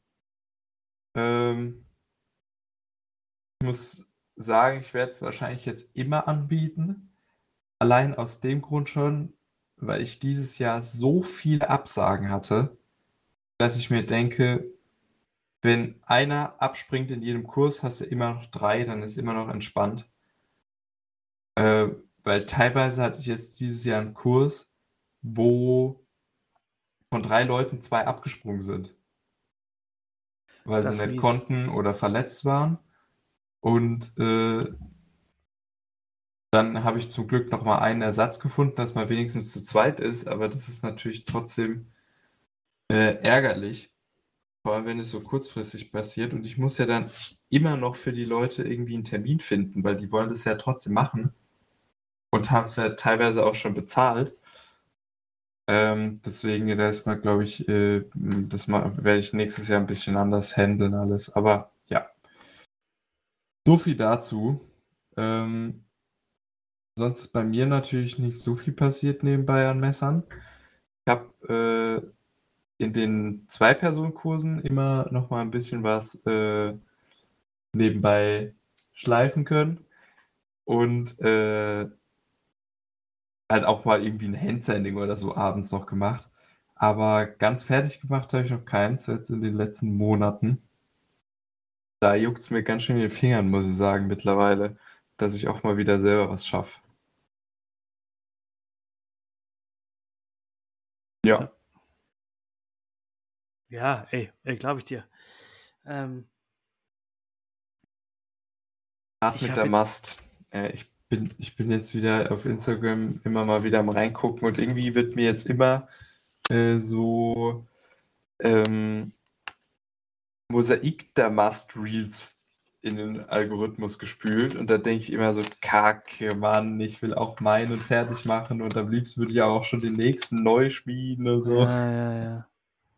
Ähm, ich muss sagen, ich werde es wahrscheinlich jetzt immer anbieten. Allein aus dem Grund schon, weil ich dieses Jahr so viele Absagen hatte, dass ich mir denke, wenn einer abspringt in jedem Kurs, hast du immer noch drei, dann ist immer noch entspannt. Äh, weil teilweise hatte ich jetzt dieses Jahr einen Kurs, wo von drei Leuten zwei abgesprungen sind. Weil Das sie ist nicht mies. konnten oder verletzt waren. Und äh, dann habe ich zum Glück noch mal einen Ersatz gefunden, dass man wenigstens zu zweit ist, aber das ist natürlich trotzdem äh, ärgerlich, vor allem wenn es so kurzfristig passiert. Und ich muss ja dann immer noch für die Leute irgendwie einen Termin finden, weil die wollen das ja trotzdem machen und haben es ja teilweise auch schon bezahlt. Ähm, deswegen, da ist mal, glaube ich, äh, das mal, werde ich nächstes Jahr ein bisschen anders handeln alles. Aber ja, so viel dazu. Ähm, sonst ist bei mir natürlich nicht so viel passiert nebenbei an Messern. Ich habe äh, in den Zwei-Personen-Kursen immer noch mal ein bisschen was äh, nebenbei schleifen können und äh, halt auch mal irgendwie ein Handsanding oder so abends noch gemacht. Aber ganz fertig gemacht habe ich noch keins jetzt in den letzten Monaten. Da juckt es mir ganz schön in den Fingern, muss ich sagen, mittlerweile, dass ich auch mal wieder selber was schaffe. Ja. Ja, ey, ey glaube ich dir. Ähm, Ach, ich mit habe der jetzt. Mast. Äh, ich bin, ich bin jetzt wieder auf Instagram immer mal wieder am Reingucken und irgendwie wird mir jetzt immer äh, so ähm, Mosaik der Mast Reels in den Algorithmus gespült und da denke ich immer so, Kacke, Mann, ich will auch meinen fertig machen und am liebsten würde ich auch schon den nächsten neu schmieden und so. Ja, ja, ja.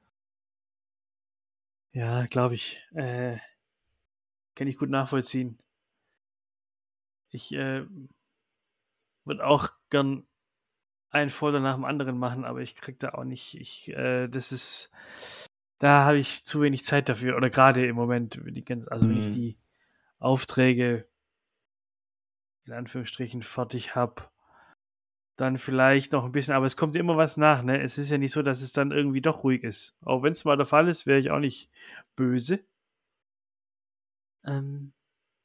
Ja, glaube ich. Äh, kann ich gut nachvollziehen. Ich äh, würde auch gern einen Folder nach dem anderen machen, aber ich krieg da auch nicht. Ich, äh, das ist, da habe ich zu wenig Zeit dafür. Oder gerade im Moment, wenn die ganz, also wenn ich Mhm. die Aufträge in Anführungsstrichen fertig habe, dann vielleicht noch ein bisschen, aber es kommt immer was nach, ne? Es ist ja nicht so, dass es dann irgendwie doch ruhig ist. Auch wenn es mal der Fall ist, wäre ich auch nicht böse. Ähm,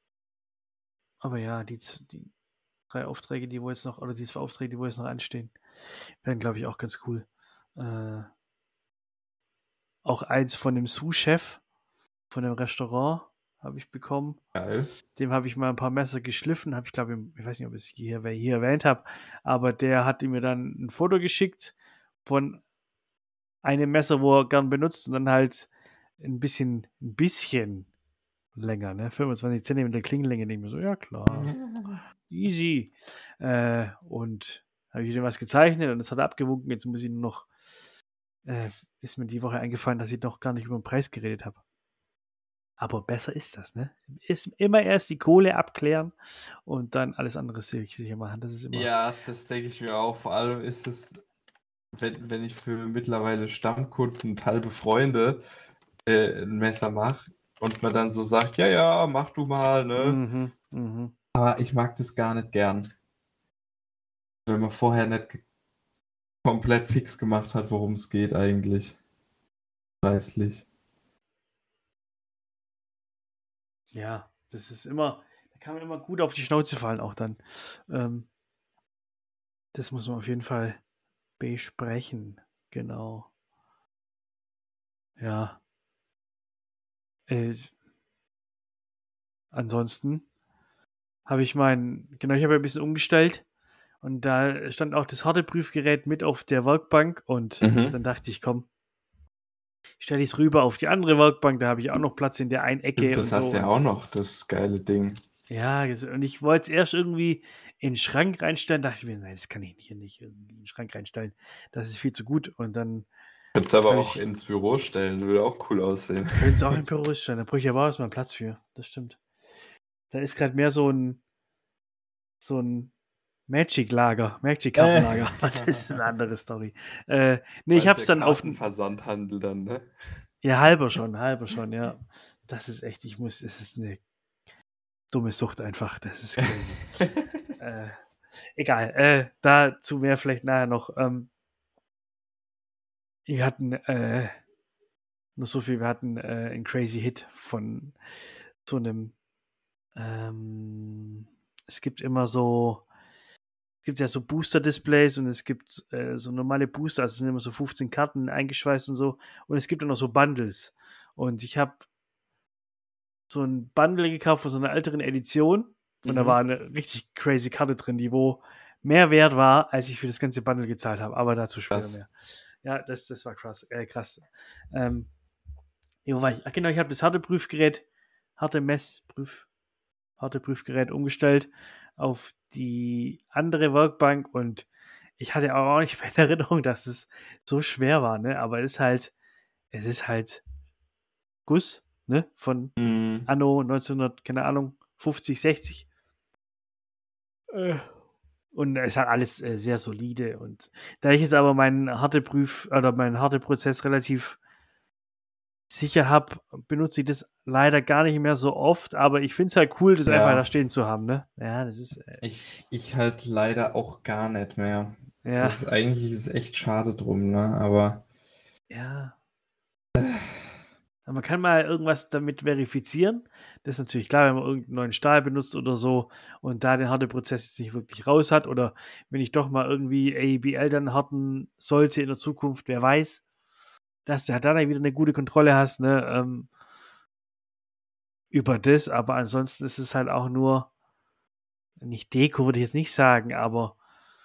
aber ja, die, z- die drei Aufträge, die wo jetzt noch, oder die zwei Aufträge, die wo jetzt noch anstehen. Wären, glaube ich, auch ganz cool. Äh, auch eins von dem Sous-Chef von dem Restaurant habe ich bekommen. Geil. Dem habe ich mal ein paar Messer geschliffen. Habe ich, glaube ich, ich weiß nicht, ob ich es hier, hier erwähnt habe, aber der hat mir dann ein Foto geschickt von einem Messer, wo er gern benutzt und dann halt ein bisschen, ein bisschen länger, ne? fünfundzwanzig Zentimeter Klingenlänge. Denke ich mir so, ja klar, easy. Äh, und habe ich ihm was gezeichnet und das hat er abgewunken. Jetzt muss ich nur noch, äh, ist mir die Woche eingefallen, dass ich noch gar nicht über den Preis geredet habe. Aber besser ist das, ne? Ist immer erst die Kohle abklären und dann alles andere sicher machen. Das ist immer. Ja, das denke ich mir auch. Vor allem ist es, wenn, wenn ich für mittlerweile Stammkunden und halbe Freunde äh, ein Messer mache und man dann so sagt, ja, ja, mach du mal, ne? Mhm, mhm. Aber ich mag das gar nicht gern. Wenn man vorher nicht ge- komplett fix gemacht hat, worum es geht eigentlich. Preislich. Ja, das ist immer, da kann man immer gut auf die Schnauze fallen auch dann. Ähm, das muss man auf jeden Fall besprechen. Genau. Ja. Äh, ansonsten habe ich mein, genau, ich habe ein bisschen umgestellt und da stand auch das Härteprüfgerät mit auf der Werkbank und Mhm. dann dachte ich, komm, stelle ich es rüber auf die andere Werkbank, da habe ich auch noch Platz in der einen Ecke. Das und hast so. du ja auch noch, das geile Ding. Ja, und ich wollte es erst irgendwie in den Schrank reinstellen, dachte ich mir, nein, das kann ich hier nicht irgendwie in den Schrank reinstellen. Das ist viel zu gut. Und dann Kannst aber hab auch ich, ins Büro stellen, das würde auch cool aussehen. können es auch im Büro stellen, da brauche ich aber erstmal Platz für. Das stimmt. Da ist gerade mehr so ein so ein Magic-Lager, Magic-Kartenlager. Äh. Das ist eine andere Story. Äh, nee, ich hab's dann auf Versandhandel dann, ne? Ja, halber schon, halber schon, ja. Das ist echt, ich muss, es ist eine dumme Sucht einfach. Das ist crazy. äh, egal, äh, dazu mehr vielleicht nachher noch. Ähm, wir hatten, äh, nur so viel, wir hatten äh, einen crazy Hit von so einem, ähm, es gibt immer so, es gibt ja so Booster-Displays und es gibt äh, so normale Booster, also es sind immer so fünfzehn Karten eingeschweißt und so. Und es gibt dann noch so Bundles. Und ich habe so ein Bundle gekauft von so einer älteren Edition und mhm. da war eine richtig crazy Karte drin, die wo mehr wert war, als ich für das ganze Bundle gezahlt habe. Aber dazu später krass. mehr. Ja, das, das war krass. Äh, krass. Ähm, wo war ich? Ach, genau, ich habe das harte Prüfgerät, harte Messprüf, harte Prüfgerät umgestellt auf die andere Werkbank und ich hatte auch nicht mehr in Erinnerung, dass es so schwer war, ne? Aber es ist halt, es ist halt Guss, ne? Von mm. Anno neunzehnhundert, keine Ahnung, fünfzig, sechzig. Äh. Und es hat alles äh, sehr solide. Und da ich jetzt aber meinen Härteprüf oder meinen Härteprozess relativ sicher habe, benutze ich das leider gar nicht mehr so oft, aber ich finde es halt cool, das ja. einfach da stehen zu haben, ne? Ja, das ist. Äh, ich, ich halt leider auch gar nicht mehr. Ja. Das ist eigentlich ist echt schade drum, ne? Aber. Ja. Man kann mal irgendwas damit verifizieren. Das ist natürlich klar, wenn man irgendeinen neuen Stahl benutzt oder so und da den Härteprozess jetzt nicht wirklich raus hat oder wenn ich doch mal irgendwie A E B L dann härten sollte in der Zukunft, wer weiß, dass du halt dann wieder eine gute Kontrolle hast, ne, ähm, über das, aber ansonsten ist es halt auch nur nicht Deko, würde ich jetzt nicht sagen, aber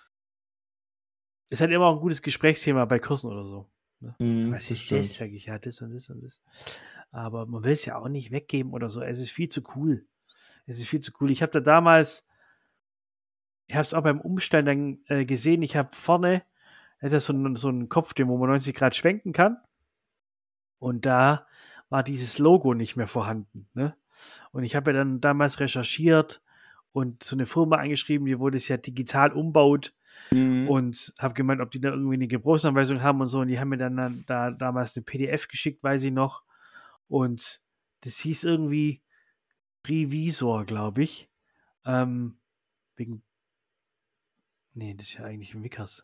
es ist halt immer auch ein gutes Gesprächsthema bei Kursen oder so. Ne? Mm, Was ist das? Sag ich, ja, das und das und das. Aber man will es ja auch nicht weggeben oder so. Es ist viel zu cool. Es ist viel zu cool. Ich habe da damals, ich habe es auch beim Umstellen dann äh, gesehen, ich habe vorne das so, ein, so einen Kopf, den wo man neunzig Grad schwenken kann. Und da war dieses Logo nicht mehr vorhanden. Ne? Und ich habe ja dann damals recherchiert und so eine Firma angeschrieben, die wo das ja digital umbaut. Mhm. Und habe gemeint, ob die da irgendwie eine Gebrauchsanweisung haben und so. Und die haben mir dann, dann da damals eine P D F geschickt, weiß ich noch. Und das hieß irgendwie Revisor, glaube ich. Ähm, wegen. Nee, das ist ja eigentlich ein Vickers.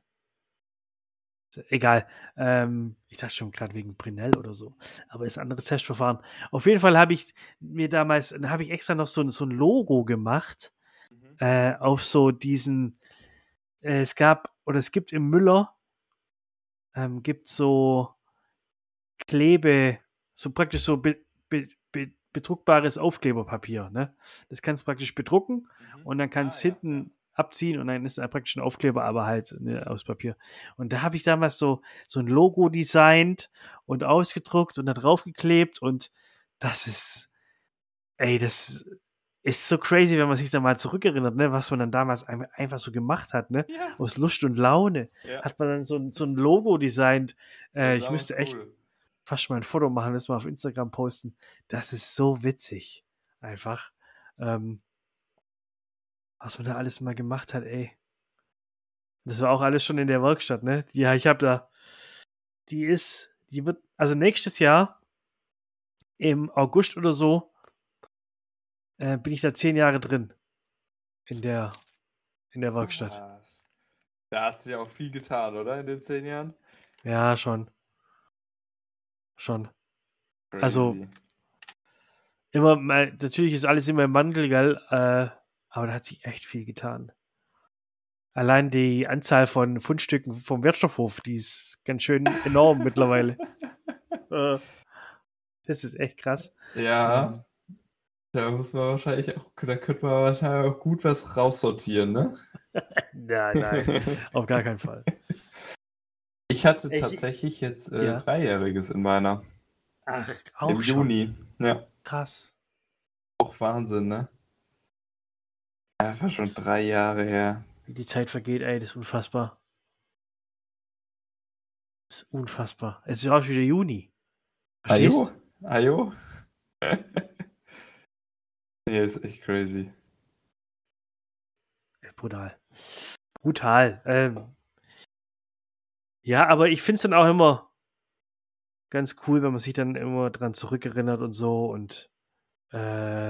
Egal. Ähm, ich dachte schon gerade wegen Brunel oder so. Aber ist ein anderes Testverfahren. Auf jeden Fall habe ich mir damals, da habe ich extra noch so, so ein Logo gemacht. Mhm. Äh, auf so diesen. Äh, es gab oder es gibt im Müller, ähm, gibt so Klebe, so praktisch so be, be, be, bedruckbares Aufkleberpapier. Ne? Das kannst du praktisch bedrucken Mhm. und dann kannst du Ah, ja, hinten ja. abziehen und dann ist da praktisch ein Aufkleber, aber halt ne, aus Papier. Und da habe ich damals so, so ein Logo designt und ausgedruckt und da draufgeklebt und das ist, ey, das ist so crazy, wenn man sich da mal zurückerinnert, ne, was man dann damals ein- einfach so gemacht hat, ne? Ja. Aus Lust und Laune Ja, hat man dann so, ein- so ein Logo designt. das Äh, ist ich auch müsste echt cool. fast mal ein Foto machen, das mal auf Instagram posten. Das ist so witzig. Einfach. Ähm, was man da alles mal gemacht hat, ey. Das war auch alles schon in der Werkstatt, ne? Ja, ich habe da, die ist, die wird, also nächstes Jahr im August oder so, äh, bin ich da zehn Jahre drin in der, in der Werkstatt. Was? Da hat sich auch viel getan, oder? In den zehn Jahren? Ja, schon, schon. Also Crazy. immer, mal, natürlich ist alles immer im Wandel, gell? Äh, aber da hat sich echt viel getan. Allein die Anzahl von Fundstücken vom Wertstoffhof, die ist ganz schön enorm mittlerweile. Äh, das ist echt krass. Ja, Ähm, da muss man wahrscheinlich auch, da könnte man wahrscheinlich auch gut was raussortieren, ne? nein, nein, auf gar keinen Fall. Ich hatte Ich, tatsächlich jetzt äh, ja. Dreijähriges in meiner. Ach, Im auch schon. Juni. Ja, Krass. auch Wahnsinn, ne? Einfach schon drei Jahre her. Wie die Zeit vergeht, ey, das ist unfassbar. Das ist unfassbar. Es ist auch schon wieder Juni. Ajo? Verstehst? Ajo? Nee, ist echt crazy. Ja, brutal. Brutal. Ähm, ja, aber ich finde es dann auch immer ganz cool, wenn man sich dann immer dran zurückerinnert und so. Und äh,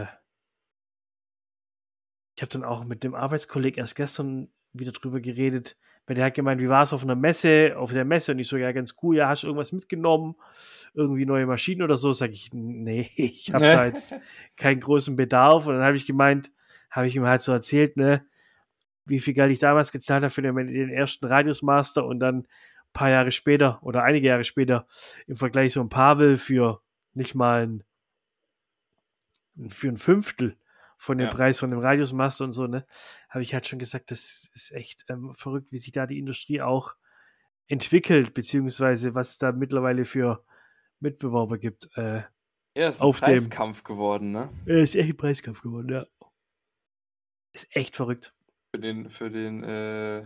ich habe dann auch mit dem Arbeitskollegen erst gestern wieder drüber geredet, weil der hat gemeint, wie war es auf einer Messe, auf der Messe? Und ich so, ja, ganz cool, ja, hast du irgendwas mitgenommen? Irgendwie neue Maschinen oder so? Sag ich, nee, ich habe da jetzt keinen großen Bedarf. Und dann habe ich gemeint, habe ich ihm halt so erzählt, ne, wie viel Geld ich damals gezahlt habe für den, den ersten Radius Master und dann ein paar Jahre später oder einige Jahre später im Vergleich so ein Pavel für nicht mal ein, für ein Fünftel von dem Ja. Preis von dem Radius Master und so, ne, habe ich halt schon gesagt, das ist echt ähm, verrückt, wie sich da die Industrie auch entwickelt, beziehungsweise was es da mittlerweile für Mitbewerber gibt. Äh, Ja, ist ein auf dem. Preiskampf geworden, ne? Äh, ist echt ein Preiskampf geworden, ja. Ist echt verrückt. Für den, für den äh,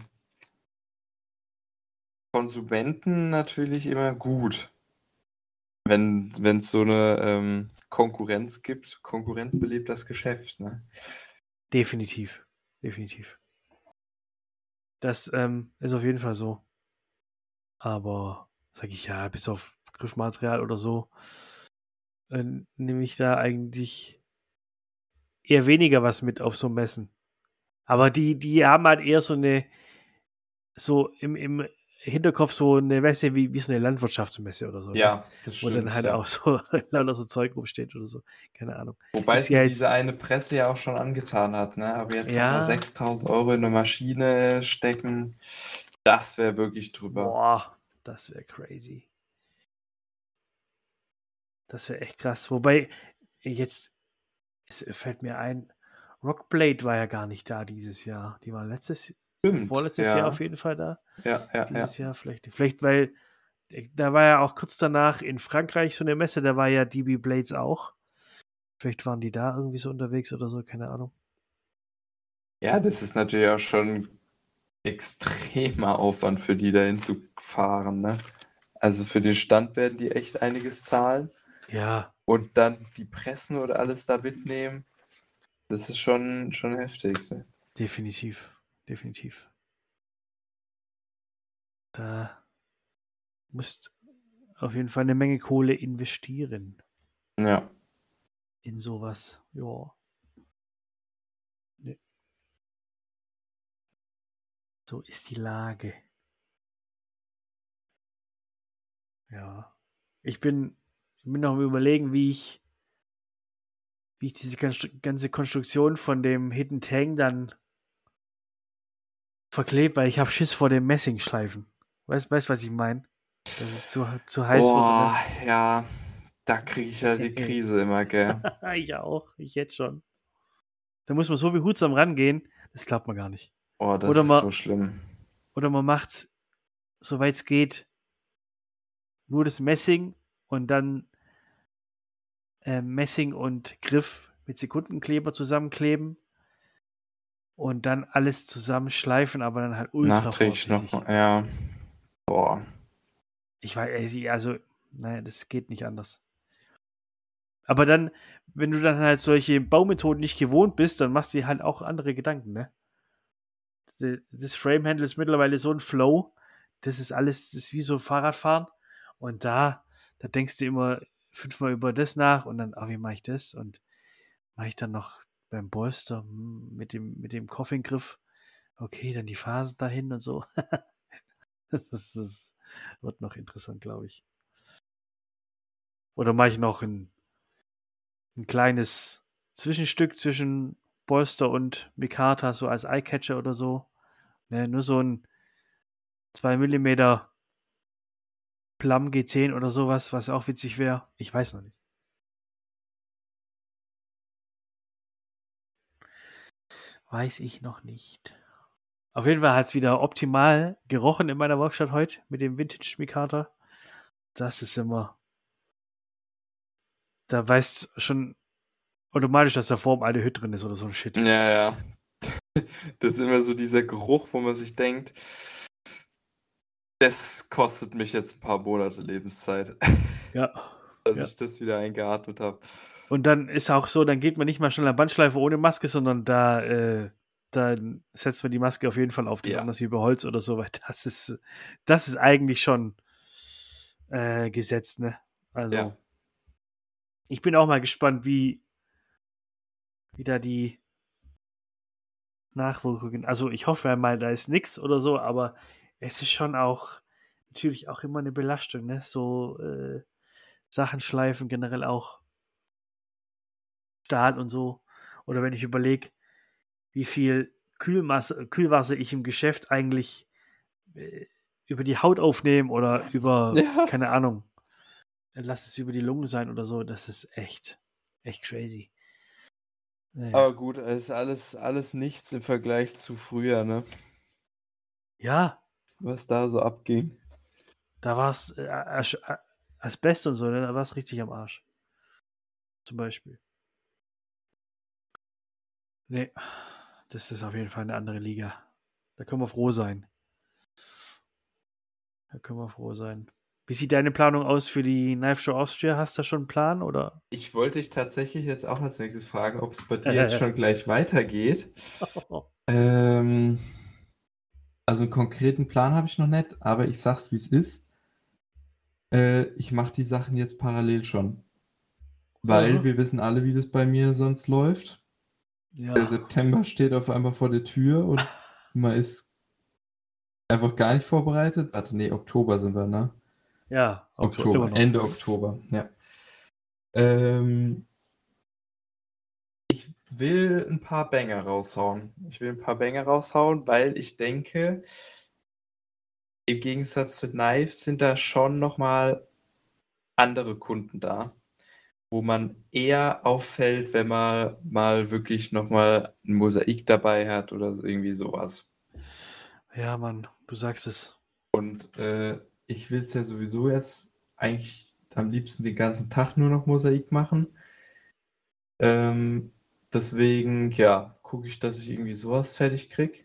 Konsumenten natürlich immer gut. Wenn es so eine ähm, Konkurrenz gibt. Konkurrenz belebt das Geschäft, ne? Definitiv. Definitiv. Das ähm, ist auf jeden Fall so. Aber sage ich ja, bis auf Griffmaterial oder so, äh, nehme ich da eigentlich eher weniger was mit auf so Messen. Aber die, die haben halt eher so eine, so im, im Hinterkopf so eine Messe wie, wie so eine Landwirtschaftsmesse oder so, ne? Ja, das Wo dann stimmt, halt ja. auch so lauter so Zeug rumsteht oder so. Keine Ahnung. Wobei Ist es ja mir diese jetzt, eine Presse ja auch schon angetan hat, ne? Aber jetzt nochmal ja, sechstausend Euro in eine Maschine stecken, das wäre wirklich drüber. boah, das wäre crazy. Das wäre echt krass. Wobei, jetzt es fällt mir ein, Rockblade war ja gar nicht da dieses Jahr. Die war letztes, Stimmt, vorletztes Jahr auf ja. jeden Fall da. Ja, ja, ja. Dieses Jahr vielleicht, vielleicht weil da war ja auch kurz danach in Frankreich so eine Messe, da war ja D B Blades auch. Vielleicht waren die da irgendwie so unterwegs oder so, keine Ahnung. Ja, das ist natürlich auch schon extremer Aufwand für die, dahin zu fahren, ne? Also für den Stand werden die echt einiges zahlen. Ja, Und dann die Pressen oder alles da mitnehmen, das ist schon, schon heftig. Ne? definitiv. Definitiv. Da musst auf jeden Fall eine Menge Kohle investieren Ja. in sowas. Ja. Nee. So ist die Lage. Ja. Ich bin, ich bin noch am Überlegen, wie ich, wie ich diese ganze Konstruktion von dem Hidden Tang dann verklebt, weil ich habe Schiss vor dem Messingschleifen. Weißt du, was ich meine? Dass es zu, zu heiß wird und Oh, das. ja, da kriege ich ja die Krise immer, gell? Ich auch, ich jetzt schon. Da muss man so behutsam rangehen, das glaubt man gar nicht. Oh, das Oder ist man, so schlimm. oder man macht's, soweit es geht, nur das Messing und dann äh, Messing und Griff mit Sekundenkleber zusammenkleben und dann alles zusammenschleifen, aber dann halt ultra Nachträglich vorsichtig. noch, ja. Boah. Ich weiß, also, naja, das geht nicht anders. Aber dann, wenn du dann halt solche Baumethoden nicht gewohnt bist, dann machst du dir halt auch andere Gedanken, ne? Das Framehandle ist mittlerweile so ein Flow, das ist alles, das ist wie so Fahrradfahren. Und da, da denkst du immer fünfmal über das nach und dann, ah, wie mache ich das? Und mache ich dann noch beim Bolster hm, mit dem, mit dem Coffingriff, okay, dann die Phasen dahin und so. das, ist, das wird noch interessant, glaube ich. Oder mache ich noch ein, ein kleines Zwischenstück zwischen Bolster und Mikata, so als Eyecatcher oder so. Ne, nur so ein zwei Millimeter Plum G zehn oder sowas, was auch witzig wäre. Ich weiß noch nicht. Weiß ich noch nicht. Auf jeden Fall hat es wieder optimal gerochen in meiner Werkstatt heute mit dem Vintage Mikata. Das ist immer. Da weißt schon automatisch, dass da vor dem alte Hütte drin ist oder so ein Shit. Ja, ja. Das ist immer so dieser Geruch, wo man sich denkt, das kostet mich jetzt ein paar Monate Lebenszeit, Ja. dass ja. ich das wieder eingeatmet habe. Und dann ist auch so, dann geht man nicht mal schnell an Bandschleife ohne Maske, sondern da, äh, dann setzt man die Maske auf jeden Fall auf. Das ist Ja. anders wie bei Holz oder so, weil das ist, das ist eigentlich schon äh, gesetzt, ne? Also, Ja. ich bin auch mal gespannt, wie, wie da die Nachwirkungen. Also, ich hoffe mal, da ist nichts oder so, aber es ist schon auch natürlich auch immer eine Belastung, ne? So äh, Sachen schleifen, generell auch Stahl und so. Oder wenn ich überlege, wie viel Kühlmasse, Kühlwasser ich im Geschäft eigentlich äh, über die Haut aufnehme oder über, Ja. keine Ahnung, lass es über die Lungen sein oder so. Das ist echt, echt crazy. Naja. Aber gut, es ist alles, alles nichts im Vergleich zu früher, ne? Ja. Was da so abging. Da war es äh, Asbest und so, ne? Da war es richtig am Arsch. Zum Beispiel. Nee, das ist auf jeden Fall eine andere Liga. Da können wir froh sein. Da können wir froh sein. Wie sieht deine Planung aus für die Knife Show Austria? Hast du da schon einen Plan, oder? Ich wollte dich tatsächlich jetzt auch als nächstes fragen, ob es bei dir jetzt schon gleich weitergeht. ähm, also einen konkreten Plan habe ich noch nicht, aber ich sag's, wie es ist. Äh, ich mache die Sachen jetzt parallel schon. Weil Aha. wir wissen alle, wie das bei mir sonst läuft. Ja. Der September steht auf einmal vor der Tür und man ist einfach gar nicht vorbereitet. Warte, nee, Oktober sind wir, ne? Ja, Oktober, Oktober, immer noch. Ende Oktober, ja. Ähm, ich will ein paar Banger raushauen. Ich will ein paar Banger raushauen, weil ich denke, im Gegensatz zu Knives sind da schon nochmal andere Kunden da, wo man eher auffällt, wenn man mal wirklich nochmal ein Mosaik dabei hat oder so, irgendwie sowas. Ja, Mann, du sagst es. Und äh, ich will es ja sowieso jetzt eigentlich am liebsten den ganzen Tag nur noch Mosaik machen. Ähm, deswegen, ja, gucke ich, dass ich irgendwie sowas fertig kriege.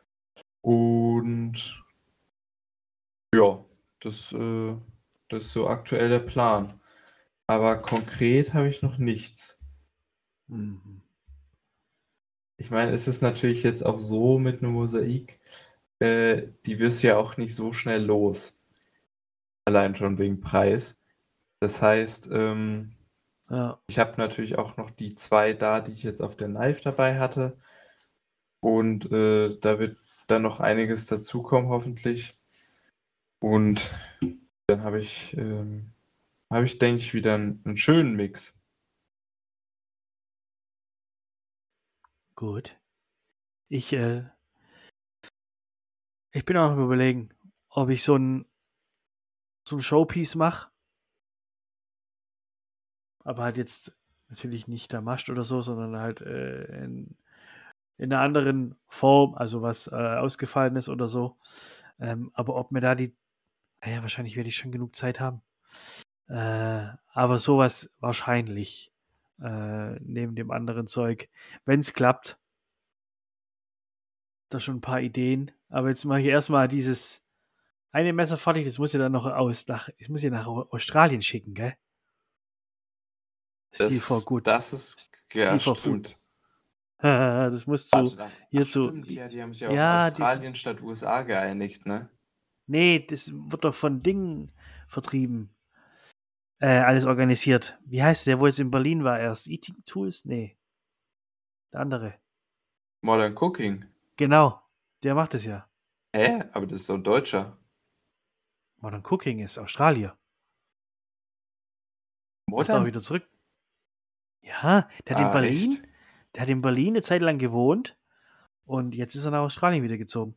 Und ja, das, äh, das ist so aktuell der Plan. Aber konkret habe ich noch nichts. Mhm. Ich meine, es ist natürlich jetzt auch so mit einer Mosaik, äh, die wirst du ja auch nicht so schnell los. Allein schon wegen Preis. Das heißt, ähm, Ja. ich habe natürlich auch noch die zwei da, die ich jetzt auf der Knife dabei hatte. Und äh, da wird dann noch einiges dazukommen, hoffentlich. Und dann habe ich, ähm, habe ich, denke ich, wieder einen, einen schönen Mix. Gut. Ich, äh, Ich bin auch am Überlegen, ob ich so ein, so ein Showpiece mache. Aber halt jetzt natürlich nicht Damast oder so, sondern halt äh, in, in einer anderen Form, also was äh, ausgefallen ist oder so. Ähm, aber ob mir da die, naja, wahrscheinlich werde ich schon genug Zeit haben. Äh, aber sowas wahrscheinlich äh, neben dem anderen Zeug. Wenn es klappt, da schon ein paar Ideen. Aber jetzt mache ich erstmal dieses eine Messer fertig, das muss ja dann noch aus, nach, ich muss ja nach Australien schicken, gell? Seal for Das, Good. das ist, Seal ja, for Food. stimmt. Das muss Warte zu, dann. hier Ach, zu, stimmt, ja, die haben sich ja auf ja, diesen, Australien statt U S A geeinigt, ne? nee, das wird doch von Dingen vertrieben. Äh, alles organisiert. Wie heißt der, wo jetzt in Berlin war erst? Eating Tools? Nee, der andere. Modern Cooking. Genau, der macht es ja. Hä? Aber das ist doch ein Deutscher. Modern Cooking ist Australier. Der ist doch Modern? wieder zurück. Ja, der hat in Ah, echt? Berlin, der hat in Berlin eine Zeit lang gewohnt und jetzt ist er nach Australien wieder gezogen.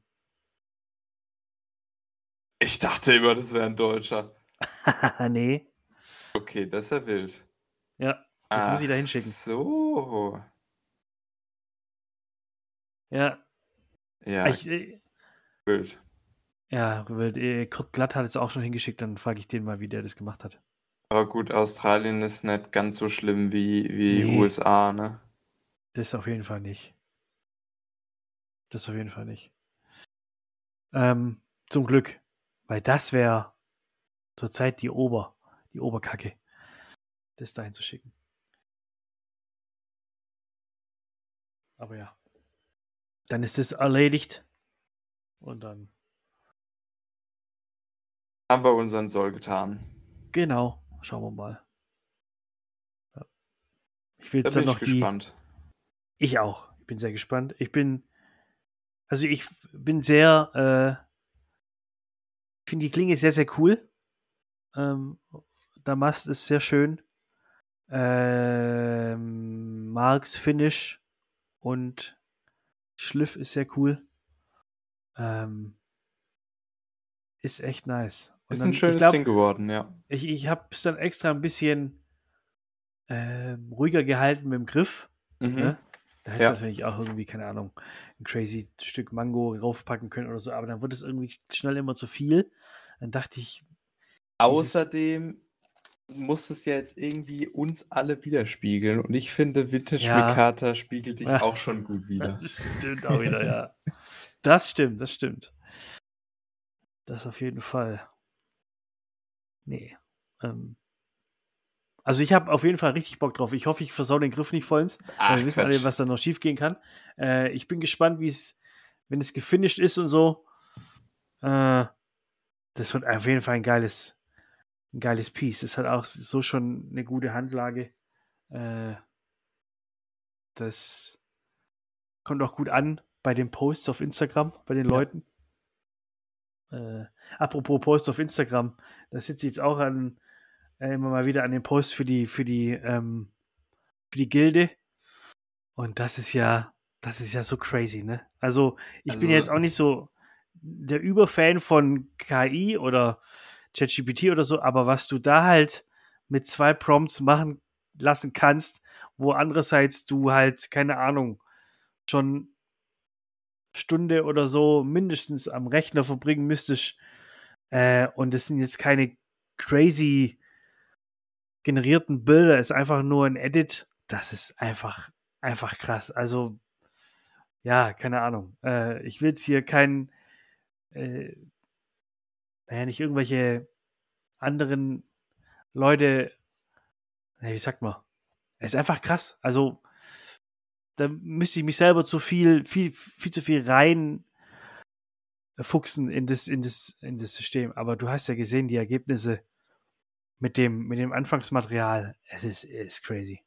Ich dachte immer, das wäre ein Deutscher. Nee, Okay, das ist ja wild. ja, das muss ich da Ach hinschicken. so. Ja, Ja, ich, äh, wild. ja, weil, äh, Kurt Glatt hat es auch schon hingeschickt, dann frage ich den mal, wie der das gemacht hat. Aber gut, Australien ist nicht ganz so schlimm wie, wie Nee, U S A, ne? das auf jeden Fall nicht. Das auf jeden Fall nicht. Ähm, zum Glück, weil das wäre zurzeit die Ober, die Oberkacke, das dahin zu schicken. Aber ja, dann ist es erledigt und dann Haben wir unseren Soll getan. genau, schauen wir mal. Ja. Ich will Da jetzt bin dann ich noch die, gespannt. ich auch, ich bin sehr gespannt. Ich bin, also ich bin sehr, äh, ich finde die Klinge sehr, sehr cool. Ähm, Damast ist sehr schön. Ähm, Marks Finish und Schliff ist sehr cool. Ähm, ist echt nice. Und Ist ein dann, ich schönes glaube, Ding geworden, ja. ich, ich habe es dann extra ein bisschen ähm, ruhiger gehalten mit dem Griff. Mhm. Ne? Da hätte es Ja. natürlich auch irgendwie, keine Ahnung, ein crazy Stück Mango raufpacken können oder so, aber dann wird es irgendwie schnell immer zu viel. Dann dachte ich, dieses, Außerdem muss es ja jetzt irgendwie uns alle widerspiegeln. Und ich finde, Vintage ja, Mikata spiegelt dich auch schon gut wider. das stimmt auch wieder, ja. Das stimmt, das stimmt. Das auf jeden Fall. Nee. Ähm, also ich habe auf jeden Fall richtig Bock drauf. Ich hoffe, ich versau den Griff nicht vollends, weil Ach, wir wissen alle, Quatsch. was da noch schief gehen kann. Äh, ich bin gespannt, wie es, wenn es gefinisht ist und so. Äh, das wird auf jeden Fall ein geiles, ein geiles Piece. Es hat auch so schon eine gute Handlage. Äh, das kommt auch gut an bei den Posts auf Instagram, bei den Ja. Leuten. Äh, apropos Posts auf Instagram, da sitze ich jetzt auch an, äh, immer mal wieder an den Posts für die, für die, ähm, für die Gilde. Und das ist ja, das ist ja so crazy, ne? Also, ich bin Also, jetzt auch nicht so der Überfan von K I oder ChatGPT oder so, aber was du da halt mit zwei Prompts machen lassen kannst, wo andererseits du halt, keine Ahnung, schon Stunde oder so mindestens am Rechner verbringen müsstest. Äh, und es sind jetzt keine crazy generierten Bilder, es ist einfach nur ein Edit. Das ist einfach, einfach krass. Also, ja, keine Ahnung. Äh, ich will jetzt hier keinen, äh, naja, nicht irgendwelche anderen Leute, naja, wie sagt man? Es ist einfach krass. Also, da müsste ich mich selber zu viel, viel, viel zu viel rein fuchsen in das, in das, in das System. Aber du hast ja gesehen, die Ergebnisse mit dem, mit dem Anfangsmaterial. Es ist, es ist crazy.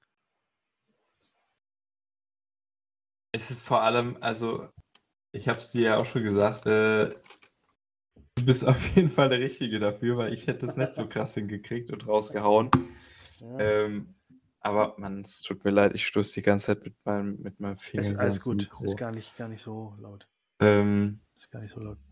es ist vor allem, also, ich habe es dir ja auch schon gesagt, äh, du bist auf jeden Fall der Richtige dafür, weil ich hätte es nicht so krass hingekriegt und rausgehauen. Ja. Ähm, aber man, es tut mir leid, ich stoße die ganze Zeit mit meinem, mit meinem Finger Ist hier alles ans gut. Mikro. Ist gar nicht, gar nicht so laut. Ähm, Ist gar nicht so laut.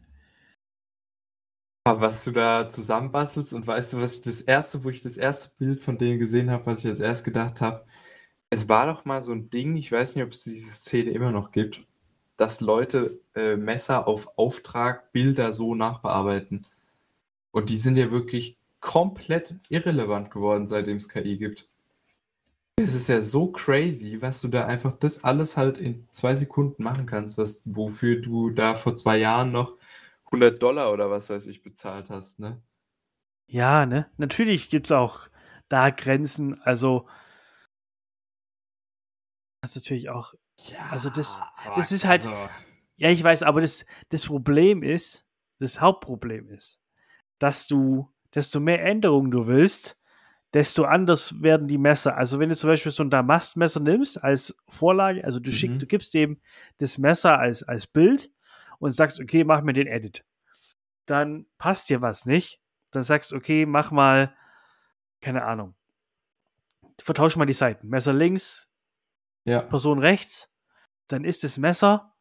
aber was du da zusammenbastelst und weißt du, was ich das erste, wo ich das erste Bild von denen gesehen habe, was ich als erst gedacht habe, es war doch mal so ein Ding, ich weiß nicht, ob es diese Szene immer noch gibt, dass Leute äh, Messer auf Auftrag Bilder so nachbearbeiten. Und die sind ja wirklich komplett irrelevant geworden, seitdem es K I gibt. Es ist ja so crazy, was du da einfach das alles halt in zwei Sekunden machen kannst, was, wofür du da vor zwei Jahren noch hundert Dollar oder was weiß ich bezahlt hast, ne? Ja, ne? Natürlich gibt es auch da Grenzen. Also, das ist natürlich auch, also das, Ja, aber das ist halt, also, ja, ich weiß, aber das, das Problem ist, das Hauptproblem ist, dass du, desto mehr Änderungen du willst, desto anders werden die Messer. Also wenn du zum Beispiel so ein Damastmesser nimmst als Vorlage, also du schickst, du mhm. gibst dem das Messer als, als Bild und sagst, okay, mach mir den Edit. Dann passt dir was nicht. Dann sagst, okay, mach mal, keine Ahnung, vertausch mal die Seiten. Messer links, Ja. Person rechts, dann ist das Messer,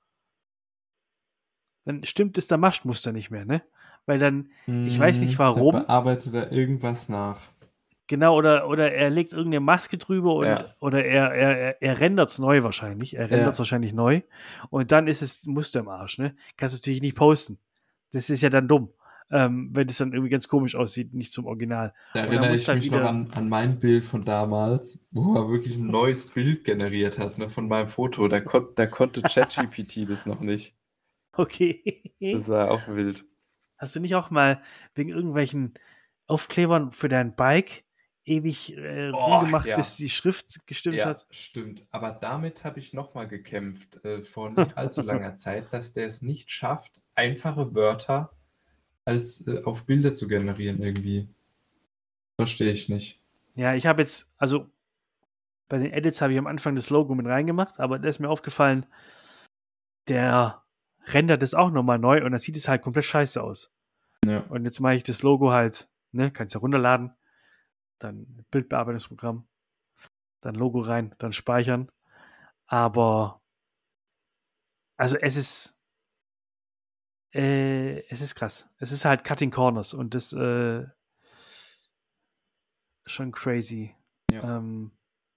dann stimmt das Damastmuster nicht mehr, ne? Weil dann, ich weiß nicht Mhm. Dann warum, bearbeitet er irgendwas nach. genau, oder, oder er legt irgendeine Maske drüber und, Ja. oder er, er, er, er rendert es neu wahrscheinlich. Er rendert es Ja. wahrscheinlich neu. Und dann ist es Muster im Arsch, ne? Kannst du natürlich nicht posten. Das ist ja dann dumm. Ähm, wenn das dann irgendwie ganz komisch aussieht, nicht zum Original. Da Und dann erinnere musst du ich halt mich noch wieder, an, an mein Bild von damals, wo er wirklich ein neues Bild generiert hat, ne, von meinem Foto. Da, kon da konnte ChatGPT das noch nicht. okay. Das war auch wild. Hast du nicht auch mal wegen irgendwelchen Aufklebern für dein Bike ewig äh, Oh, rumgemacht, bis ja. die Schrift gestimmt Ja, hat? stimmt. Aber damit habe ich nochmal gekämpft, äh, vor nicht allzu langer Zeit, dass der es nicht schafft, einfache Wörter als äh, auf Bilder zu generieren irgendwie. Verstehe ich nicht. Ja, ich habe jetzt, also bei den Edits habe ich am Anfang das Logo mit reingemacht, aber da ist mir aufgefallen, der rendert es auch nochmal neu und dann sieht es halt komplett scheiße aus. Ja. Und jetzt mache ich das Logo halt, ne, kannst ja runterladen, dann Bildbearbeitungsprogramm, dann Logo rein, dann speichern. Aber, also es ist, äh, es ist krass. Es ist halt Cutting Corners und das, äh, schon crazy. Ja. Ähm,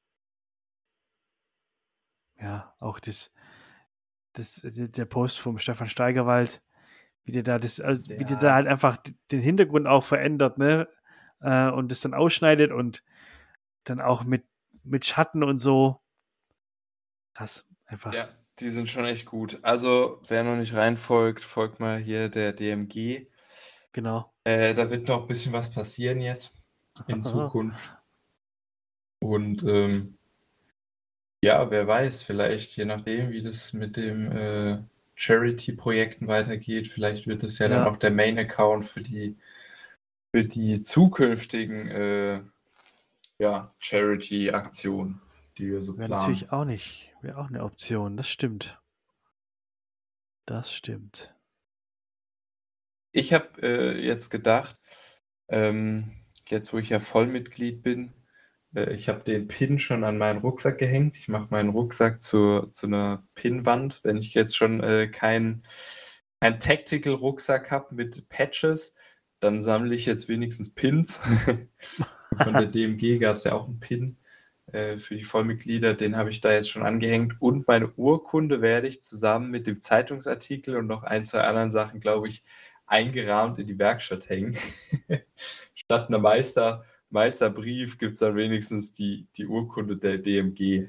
ja, auch das, das, der Post vom Stefan Steigerwald, wie der da das, also wie der da Ja. halt einfach den Hintergrund auch verändert, ne? Äh, und das dann ausschneidet und dann auch mit, mit Schatten und so. Krass, Ja, einfach. die sind schon echt gut. Also, wer noch nicht reinfolgt, folgt mal hier der D M G. Genau. Äh, da wird noch ein bisschen was passieren jetzt in Zukunft. Und ähm, ja, wer weiß, vielleicht, je nachdem, wie das mit dem äh, Charity-Projekten weitergeht, vielleicht wird es ja dann Ja, auch der Main-Account für die, für die zukünftigen äh, ja, Charity-Aktionen, die wir so wäre planen. natürlich auch nicht, wäre auch eine Option. Das stimmt. Das stimmt. Ich habe äh, jetzt gedacht, ähm, jetzt wo ich ja Vollmitglied bin, äh, ich habe den Pin schon an meinen Rucksack gehängt. Ich mache meinen Rucksack zu, zu einer Pinwand. Wenn ich jetzt schon äh, keinen kein Tactical-Rucksack habe mit Patches, dann sammle ich jetzt wenigstens Pins. Von der D M G gab es ja auch einen Pin äh, für die Vollmitglieder. Den habe ich da jetzt schon angehängt. Und meine Urkunde werde ich zusammen mit dem Zeitungsartikel und noch ein, zwei anderen Sachen, glaube ich, eingerahmt in die Werkstatt hängen. Statt einer Meister, Meisterbrief gibt es dann wenigstens die, die Urkunde der D M G.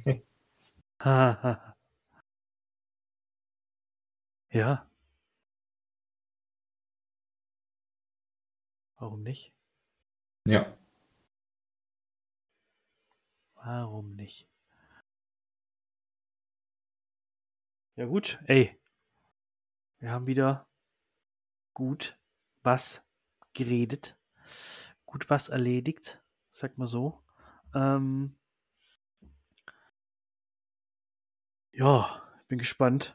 Ja, warum nicht? Ja. Warum nicht? Ja gut, ey, wir haben wieder gut was geredet, gut was erledigt, sag mal so. Ähm, ja, bin gespannt,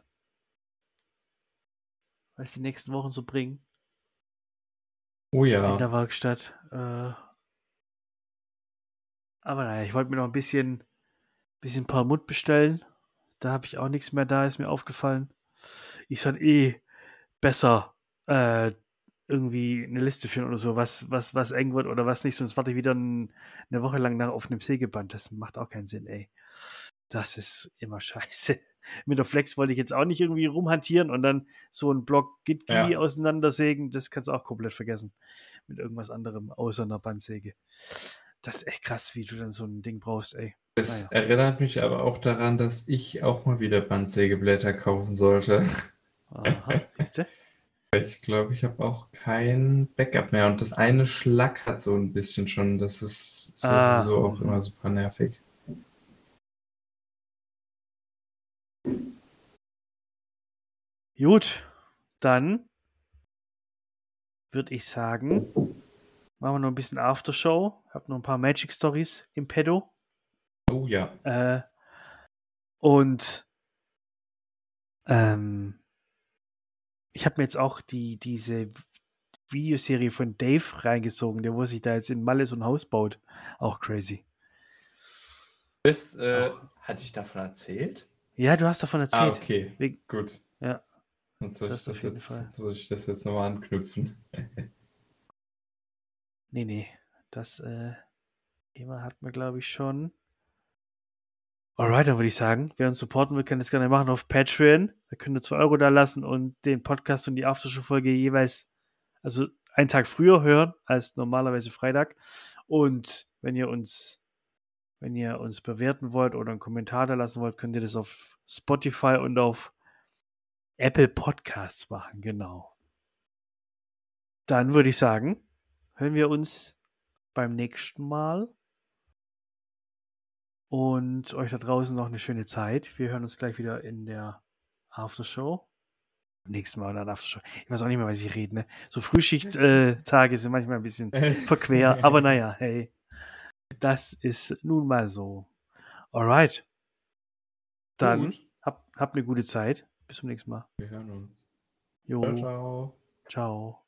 was die nächsten Wochen so bringen Oh in ja. der Werkstatt. Äh, aber naja, ich wollte mir noch ein bisschen, bisschen Perlmutt bestellen. Da habe ich auch nichts mehr da, ist mir aufgefallen. ich soll eh besser äh, irgendwie eine Liste führen oder so, was, was, was eng wird oder was nicht, sonst warte ich wieder ein, eine Woche lang nach auf einem Sägeband. Das macht auch keinen Sinn, ey. Das ist immer scheiße. Mit der Flex wollte ich jetzt auch nicht irgendwie rumhantieren und dann so einen Block Gitki Ja. auseinandersägen, das kannst du auch komplett vergessen. Mit irgendwas anderem außer einer Bandsäge. Das ist echt krass, wie du dann so ein Ding brauchst, ey. Es Naja. erinnert mich aber auch daran, dass ich auch mal wieder Bandsägeblätter kaufen sollte. Aha, siehst du? Ich glaube, ich habe auch kein Backup mehr. Und das eine schlackert so ein bisschen schon. Das ist, ist ja Ah, sowieso auch mhm. immer super nervig. Gut, dann würde ich sagen, machen wir noch ein bisschen Aftershow. Hab noch ein paar Magic Stories im Pedo. Oh ja. Äh, und ähm, ich habe mir jetzt auch die, diese Videoserie von Dave reingezogen, der wo sich da jetzt in Malle so ein Haus baut. Auch crazy. Das äh, Auch. hatte ich davon erzählt? Ja, du hast davon Ah, erzählt. okay. Wegen, Gut. ja, Sonst soll ich das auf das jeden jetzt, Fall. sonst soll ich das jetzt nochmal anknüpfen. Nee, nee. Das äh, Thema hatten wir, glaube ich, schon. Alright, dann würde ich sagen, wer uns supporten will, kann das gerne machen auf Patreon. Da könnt ihr zwei Euro da lassen und den Podcast und die Aftershow-Folge jeweils, also einen Tag früher hören als normalerweise Freitag. Und wenn ihr uns, wenn ihr uns bewerten wollt oder einen Kommentar da lassen wollt, könnt ihr das auf Spotify und auf Apple Podcasts machen, genau. Dann würde ich sagen, hören wir uns beim nächsten Mal. Und euch da draußen noch eine schöne Zeit. Wir hören uns gleich wieder in der Aftershow. Am nächsten Mal dann Aftershow. Ich weiß auch nicht mehr, was ich rede. Ne? So Frühschicht-Tage äh, sind manchmal ein bisschen verquer. Aber naja, hey, das ist nun mal so. Alright. Dann Gut. habt hab eine gute Zeit. Bis zum nächsten Mal. Wir hören uns. Jo, Ciao, ciao. ciao.